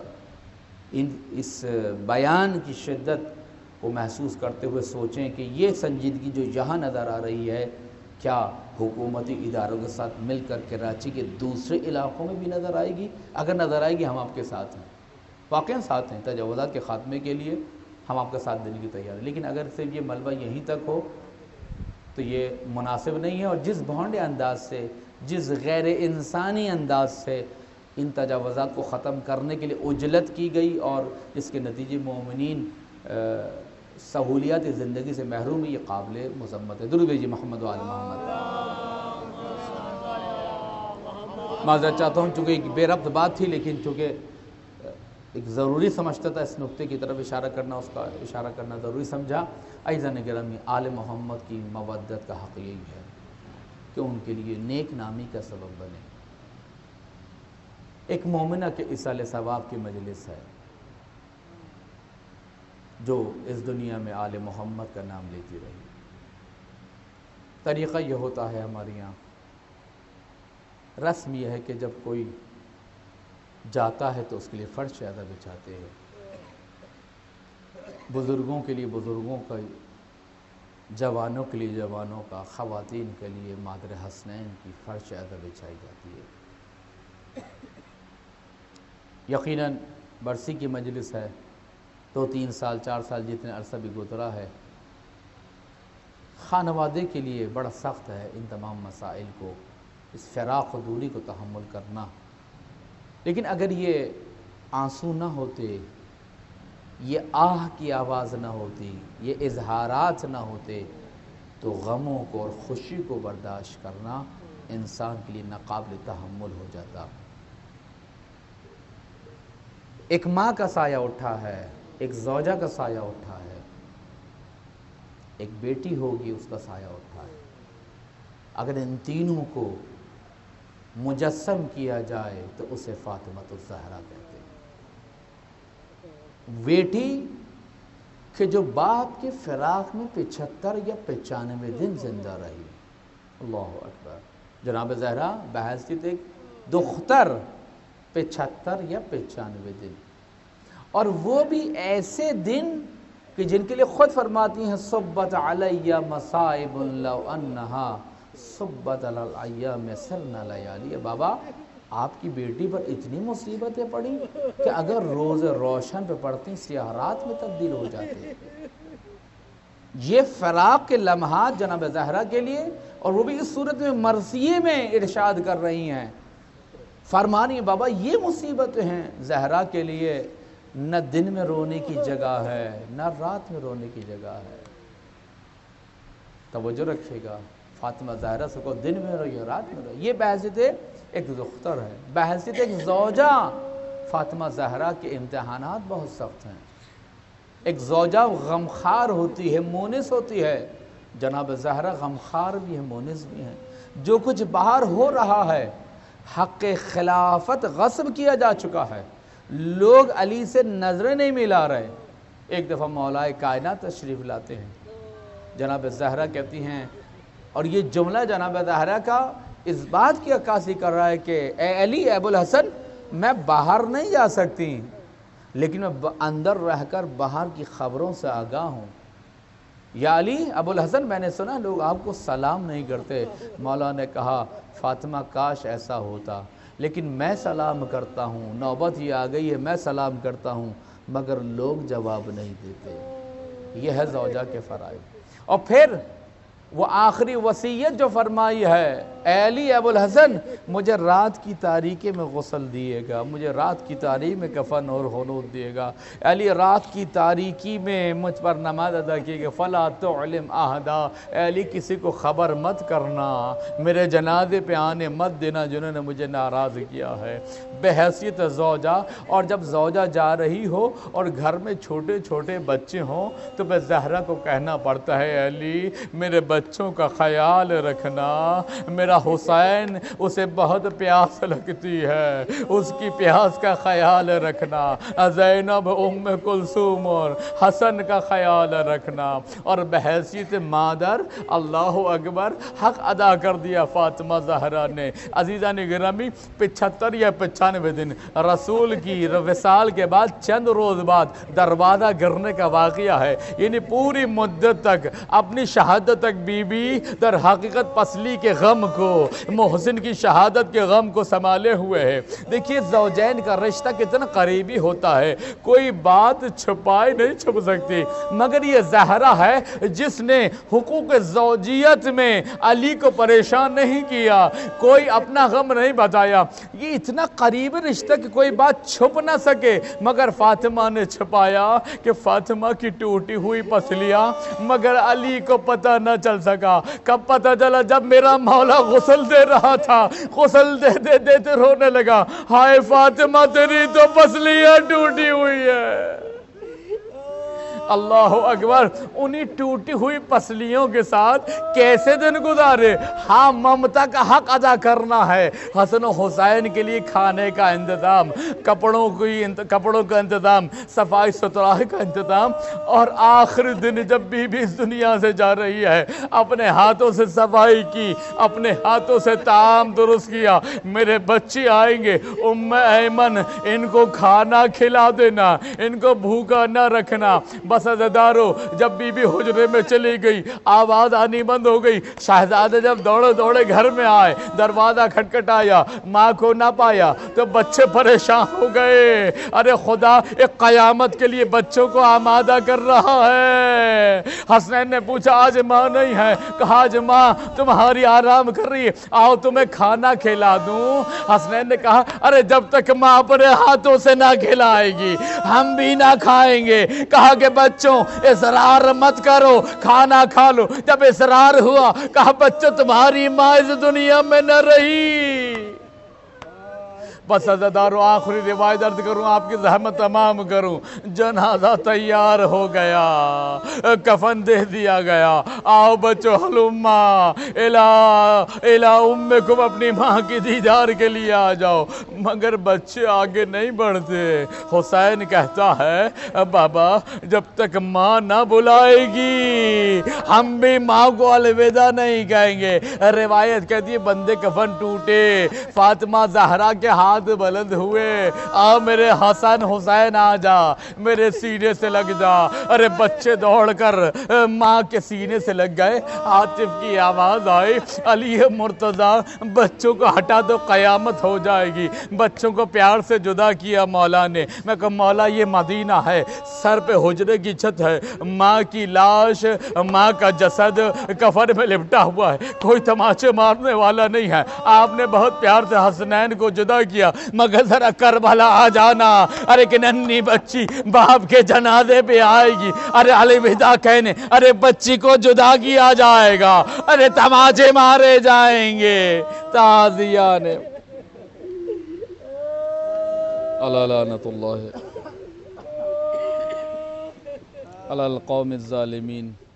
اس بیان کی شدت کو محسوس کرتے ہوئے سوچیں کہ یہ سنجیدگی جو یہاں نظر آ رہی ہے کیا حکومتی اداروں کے ساتھ مل کر کراچی کے دوسرے علاقوں میں بھی نظر آئے گی؟ اگر نظر آئے گی ہم آپ کے ساتھ ہیں، واقعاً ساتھ ہیں، تجاوزات کے خاتمے کے لیے ہم آپ کا ساتھ دینے کی تیار ہیں، لیکن اگر صرف یہ ملبہ یہیں تک ہو تو یہ مناسب نہیں ہے۔ اور جس بھونڈے انداز سے، جس غیر انسانی انداز سے ان تجاوزات کو ختم کرنے کے لیے عجلت کی گئی اور جس کے نتیجے مومنین سہولیات زندگی سے محروم، یہ قابل مذمت ہے۔ درود بھیجیے محمد و آل محمد۔ معذرت چاہتا ہوں چونکہ ایک بے ربط بات تھی، لیکن چونکہ ایک ضروری سمجھتا تھا اس نقطے کی طرف اشارہ کرنا، اس کا اشارہ کرنا ضروری سمجھا۔ عزیزان گرامی، آل محمد کی مودت کا حق یہی ہے کہ ان کے لیے نیک نامی کا سبب بنے۔ ایک مومنہ کے اصال ثواب کی مجلس ہے جو اس دنیا میں آل محمد کا نام لیتی رہی۔ طریقہ یہ ہوتا ہے ہمارے یہاں، رسم یہ ہے کہ جب کوئی جاتا ہے تو اس کے لیے فرش زیادہ بچھاتے ہیں، بزرگوں کے لیے بزرگوں کا، جوانوں کے لیے جوانوں کا، خواتین کے لیے مادر حسنین کی فرش زیادہ بچھائی جاتی ہے۔ یقیناً برسی کی مجلس ہے، دو تین سال چار سال جتنے عرصہ بھی گزرا ہے، خانوادے کے لیے بڑا سخت ہے ان تمام مسائل کو، اس فراق و دوری کو تحمل کرنا۔ لیکن اگر یہ آنسو نہ ہوتے، یہ آہ کی آواز نہ ہوتی، یہ اظہارات نہ ہوتے، تو غموں کو اور خوشی کو برداشت کرنا انسان کے لیے ناقابل تحمل ہو جاتا۔ ایک ماں کا سایہ اٹھا ہے، ایک زوجہ کا سایہ اٹھا ہے، ایک بیٹی ہوگی اس کا سایہ اٹھا ہے۔ اگر ان تینوں کو مجسم کیا جائے تو اسے فاطمہ الزہرا کہتے ہیں، بیٹی کہ جو باپ کے فراق میں پچہتر یا پچانوے دن زندہ رہی۔ اللہ اکبر۔ جناب زہرا بحیثیت ایک دختر پچہتر یا پچانوے دن، اور وہ بھی ایسے دن کہ جن کے لیے خود فرماتی ہیں صبت علی مصائب لو انہا صبت علی الایام سرنا لیالی۔ بابا آپ کی بیٹی پر اتنی مصیبتیں پڑی کہ اگر روز روشن پہ پڑتی سیاہ رات میں تبدیل ہو جاتے۔ یہ فراق کے لمحات جناب زہرا کے لیے، اور وہ بھی اس صورت میں مرثیے میں ارشاد کر رہی ہیں، فرمانی بابا یہ مصیبتیں ہیں زہرا کے لیے، نہ دن میں رونے کی جگہ ہے نہ رات میں رونے کی جگہ ہے۔ توجہ رکھیے گا، فاطمہ زہرا سے کو دن میں روئے رات میں روئے، یہ بحیثیت ایک دختر ہے، بحیثیت ایک زوجہ فاطمہ زہرا کے امتحانات بہت سخت ہیں۔ ایک زوجہ غمخوار ہوتی ہے، مونس ہوتی ہے، جناب زہرا غمخوار بھی ہے، مونس بھی ہیں۔ جو کچھ باہر ہو رہا ہے، حق خلافت غصب کیا جا چکا ہے، لوگ علی سے نظریں نہیں ملا رہے۔ ایک دفعہ مولا کائنات تشریف لاتے ہیں، جناب زہرا کہتی ہیں، اور یہ جملہ جناب زہرا کا اس بات کی عکاسی کر رہا ہے کہ اے علی، اے ابو الحسن، میں باہر نہیں جا سکتی، لیکن میں اندر رہ کر باہر کی خبروں سے آگاہ ہوں۔ یا علی، ابو الحسن، میں نے سنا لوگ آپ کو سلام نہیں کرتے۔ مولا نے کہا فاطمہ کاش ایسا ہوتا، لیکن میں سلام کرتا ہوں، نوبت یہ آ گئی ہے، میں سلام کرتا ہوں مگر لوگ جواب نہیں دیتے۔ یہ ہے زوجہ کے فرائض۔ اور پھر وہ آخری وصیت جو فرمائی ہے، اے علی ابو الحسن مجھے رات کی تاریکی میں غسل دیے گا، مجھے رات کی تاریکی میں کفن اور خلوت دیے گا، اے علی رات کی تاریکی میں مجھ پر نماز ادا کیے گا، فَلَا تُعْلِمْ أَحَدًا، اے علی کسی کو خبر مت کرنا، میرے جنازے پہ آنے مت دینا جنہوں نے مجھے ناراض کیا ہے، بحیثیت زوجہ۔ اور جب زوجہ جا رہی ہو اور گھر میں چھوٹے چھوٹے بچے ہوں تو میں زہرا کو کہنا پڑتا ہے، اے علی میرے بچوں کا خیال رکھنا، میرا حسین اسے بہت پیاس لگتی ہے، اس کی پیاس کا خیال رکھنا، زینب ام کلثوم اور حسن کا خیال رکھنا۔ اور بحیثیت مادر اللہ اکبر حق ادا کر دیا فاطمہ زہرا نے۔ عزیزان گرامی، پچھتر یا پچانوے دن رسول کی وصال کے بعد چند روز بعد دروازہ گرنے کا واقعہ ہے، یعنی پوری مدت تک اپنی شہادت تک بی بی در حقیقت پسلی کے غم کو، محسن کی شہادت کے غم کو سنبھالے ہوئے ہے۔ دیکھیے زوجین کا رشتہ کتنا قریبی ہوتا ہے، کوئی بات چھپائے نہیں چھپ سکتی، مگر یہ زہرا ہے جس نے حقوق زوجیت میں علی کو پریشان نہیں کیا، کوئی اپنا غم نہیں بتایا، یہ اتنا قریب رشتہ کہ کوئی بات چھپ نہ سکے، مگر فاطمہ نے چھپایا کہ فاطمہ کی ٹوٹی ہوئی پسلیاں، مگر علی کو پتہ نہ چل سکا۔ کب پتہ چلا؟ جب میرا مولا غسل دے رہا تھا، غسل دے دے دیتے رونے لگا، ہائے فاطمہ تیری تو پسلیاں ٹوٹی ہوئی ہے۔ اللہ اکبر، انہی ٹوٹی ہوئی پسلیوں کے ساتھ کیسے دن گزارے؟ ہاں ممتا کا حق ادا کرنا ہے، حسن و حسین کے لیے کھانے کا انتظام، کپڑوں کی کپڑوں کا انتظام، صفائی ستھرائی کا انتظام، اور آخری دن جب بی بی اس دنیا سے جا رہی ہے اپنے ہاتھوں سے صفائی کی، اپنے ہاتھوں سے طعام درست کیا، میرے بچے آئیں گے ام ایمن ان کو کھانا کھلا دینا، ان کو بھوکا نہ رکھنا۔ بس عزیزانو، جب بی بی حجرے میں چلی گئی، آواز آنی بند ہو گئی، شہزادے جب دوڑے دوڑے گھر میں آئے، دروازہ کھٹکھٹایا، ماں کو نہ پایا تو بچے پریشان ہو گئے، ارے خدا ایک قیامت کے لیے بچوں کو آمادہ کر رہا ہے۔ حسنین نے پوچھا آج ماں نہیں ہے؟ کہا آج ماں تمہاری آرام کر رہی ہے، آؤ تمہیں کھانا کھلا دوں۔ حسنین نے کہا ارے جب تک ماں اپنے ہاتھوں سے نہ کھلائے گی ہم بھی نہ کھائیں گے۔ کہا کہ بچوں اصرار مت کرو، کھانا کھا لو۔ جب اصرار ہوا کہا بچوں تمہاری ماں اس دنیا میں نہ رہی۔ بس عزیزانو آخری روایت درد کروں، آپ کی زحمت تمام کروں، جنازہ تیار ہو گیا، کفن دے دیا گیا، آؤ بچو حلومہ الہ الہ امکم، اپنی ماں کی دیدار کے لیے آ جاؤ، مگر بچے آگے نہیں بڑھتے۔ حسین کہتا ہے بابا جب تک ماں نہ بلائے گی ہم بھی ماں کو الوداع نہیں کہیں گے۔ روایت کہتی ہے بندے کفن ٹوٹے، فاطمہ زہرا کے ہاتھ بلند ہوئے، آ میرے حسن حسین آ جا، میرے سینے سے لگ جا۔ ارے بچے دوڑ کر ماں کے سینے سے لگ گئے، عاطف کی آواز آئی علی مرتضی بچوں کو ہٹا دو قیامت ہو جائے گی۔ بچوں کو پیار سے جدا کیا مولا نے۔ میں کہا مولا یہ مدینہ ہے، سر پہ حجرے کی چھت ہے، ماں کی لاش، ماں کا جسد کفن میں لپٹا ہوا ہے، کوئی تماچے مارنے والا نہیں ہے۔ آپ نے بہت پیار سے حسنین کو جدا کیا، مگر ذرا کربلا آ جانا، ارے کہ ننھی بچی باپ کے جنازے پہ آئے گی، ارے الوداع کہنے، ارے بچی کو جدا کیا جائے گا، ارے تماچے مارے جائیں گے۔ تعزیان علی لعنت اللہ علی القوم الظالمین۔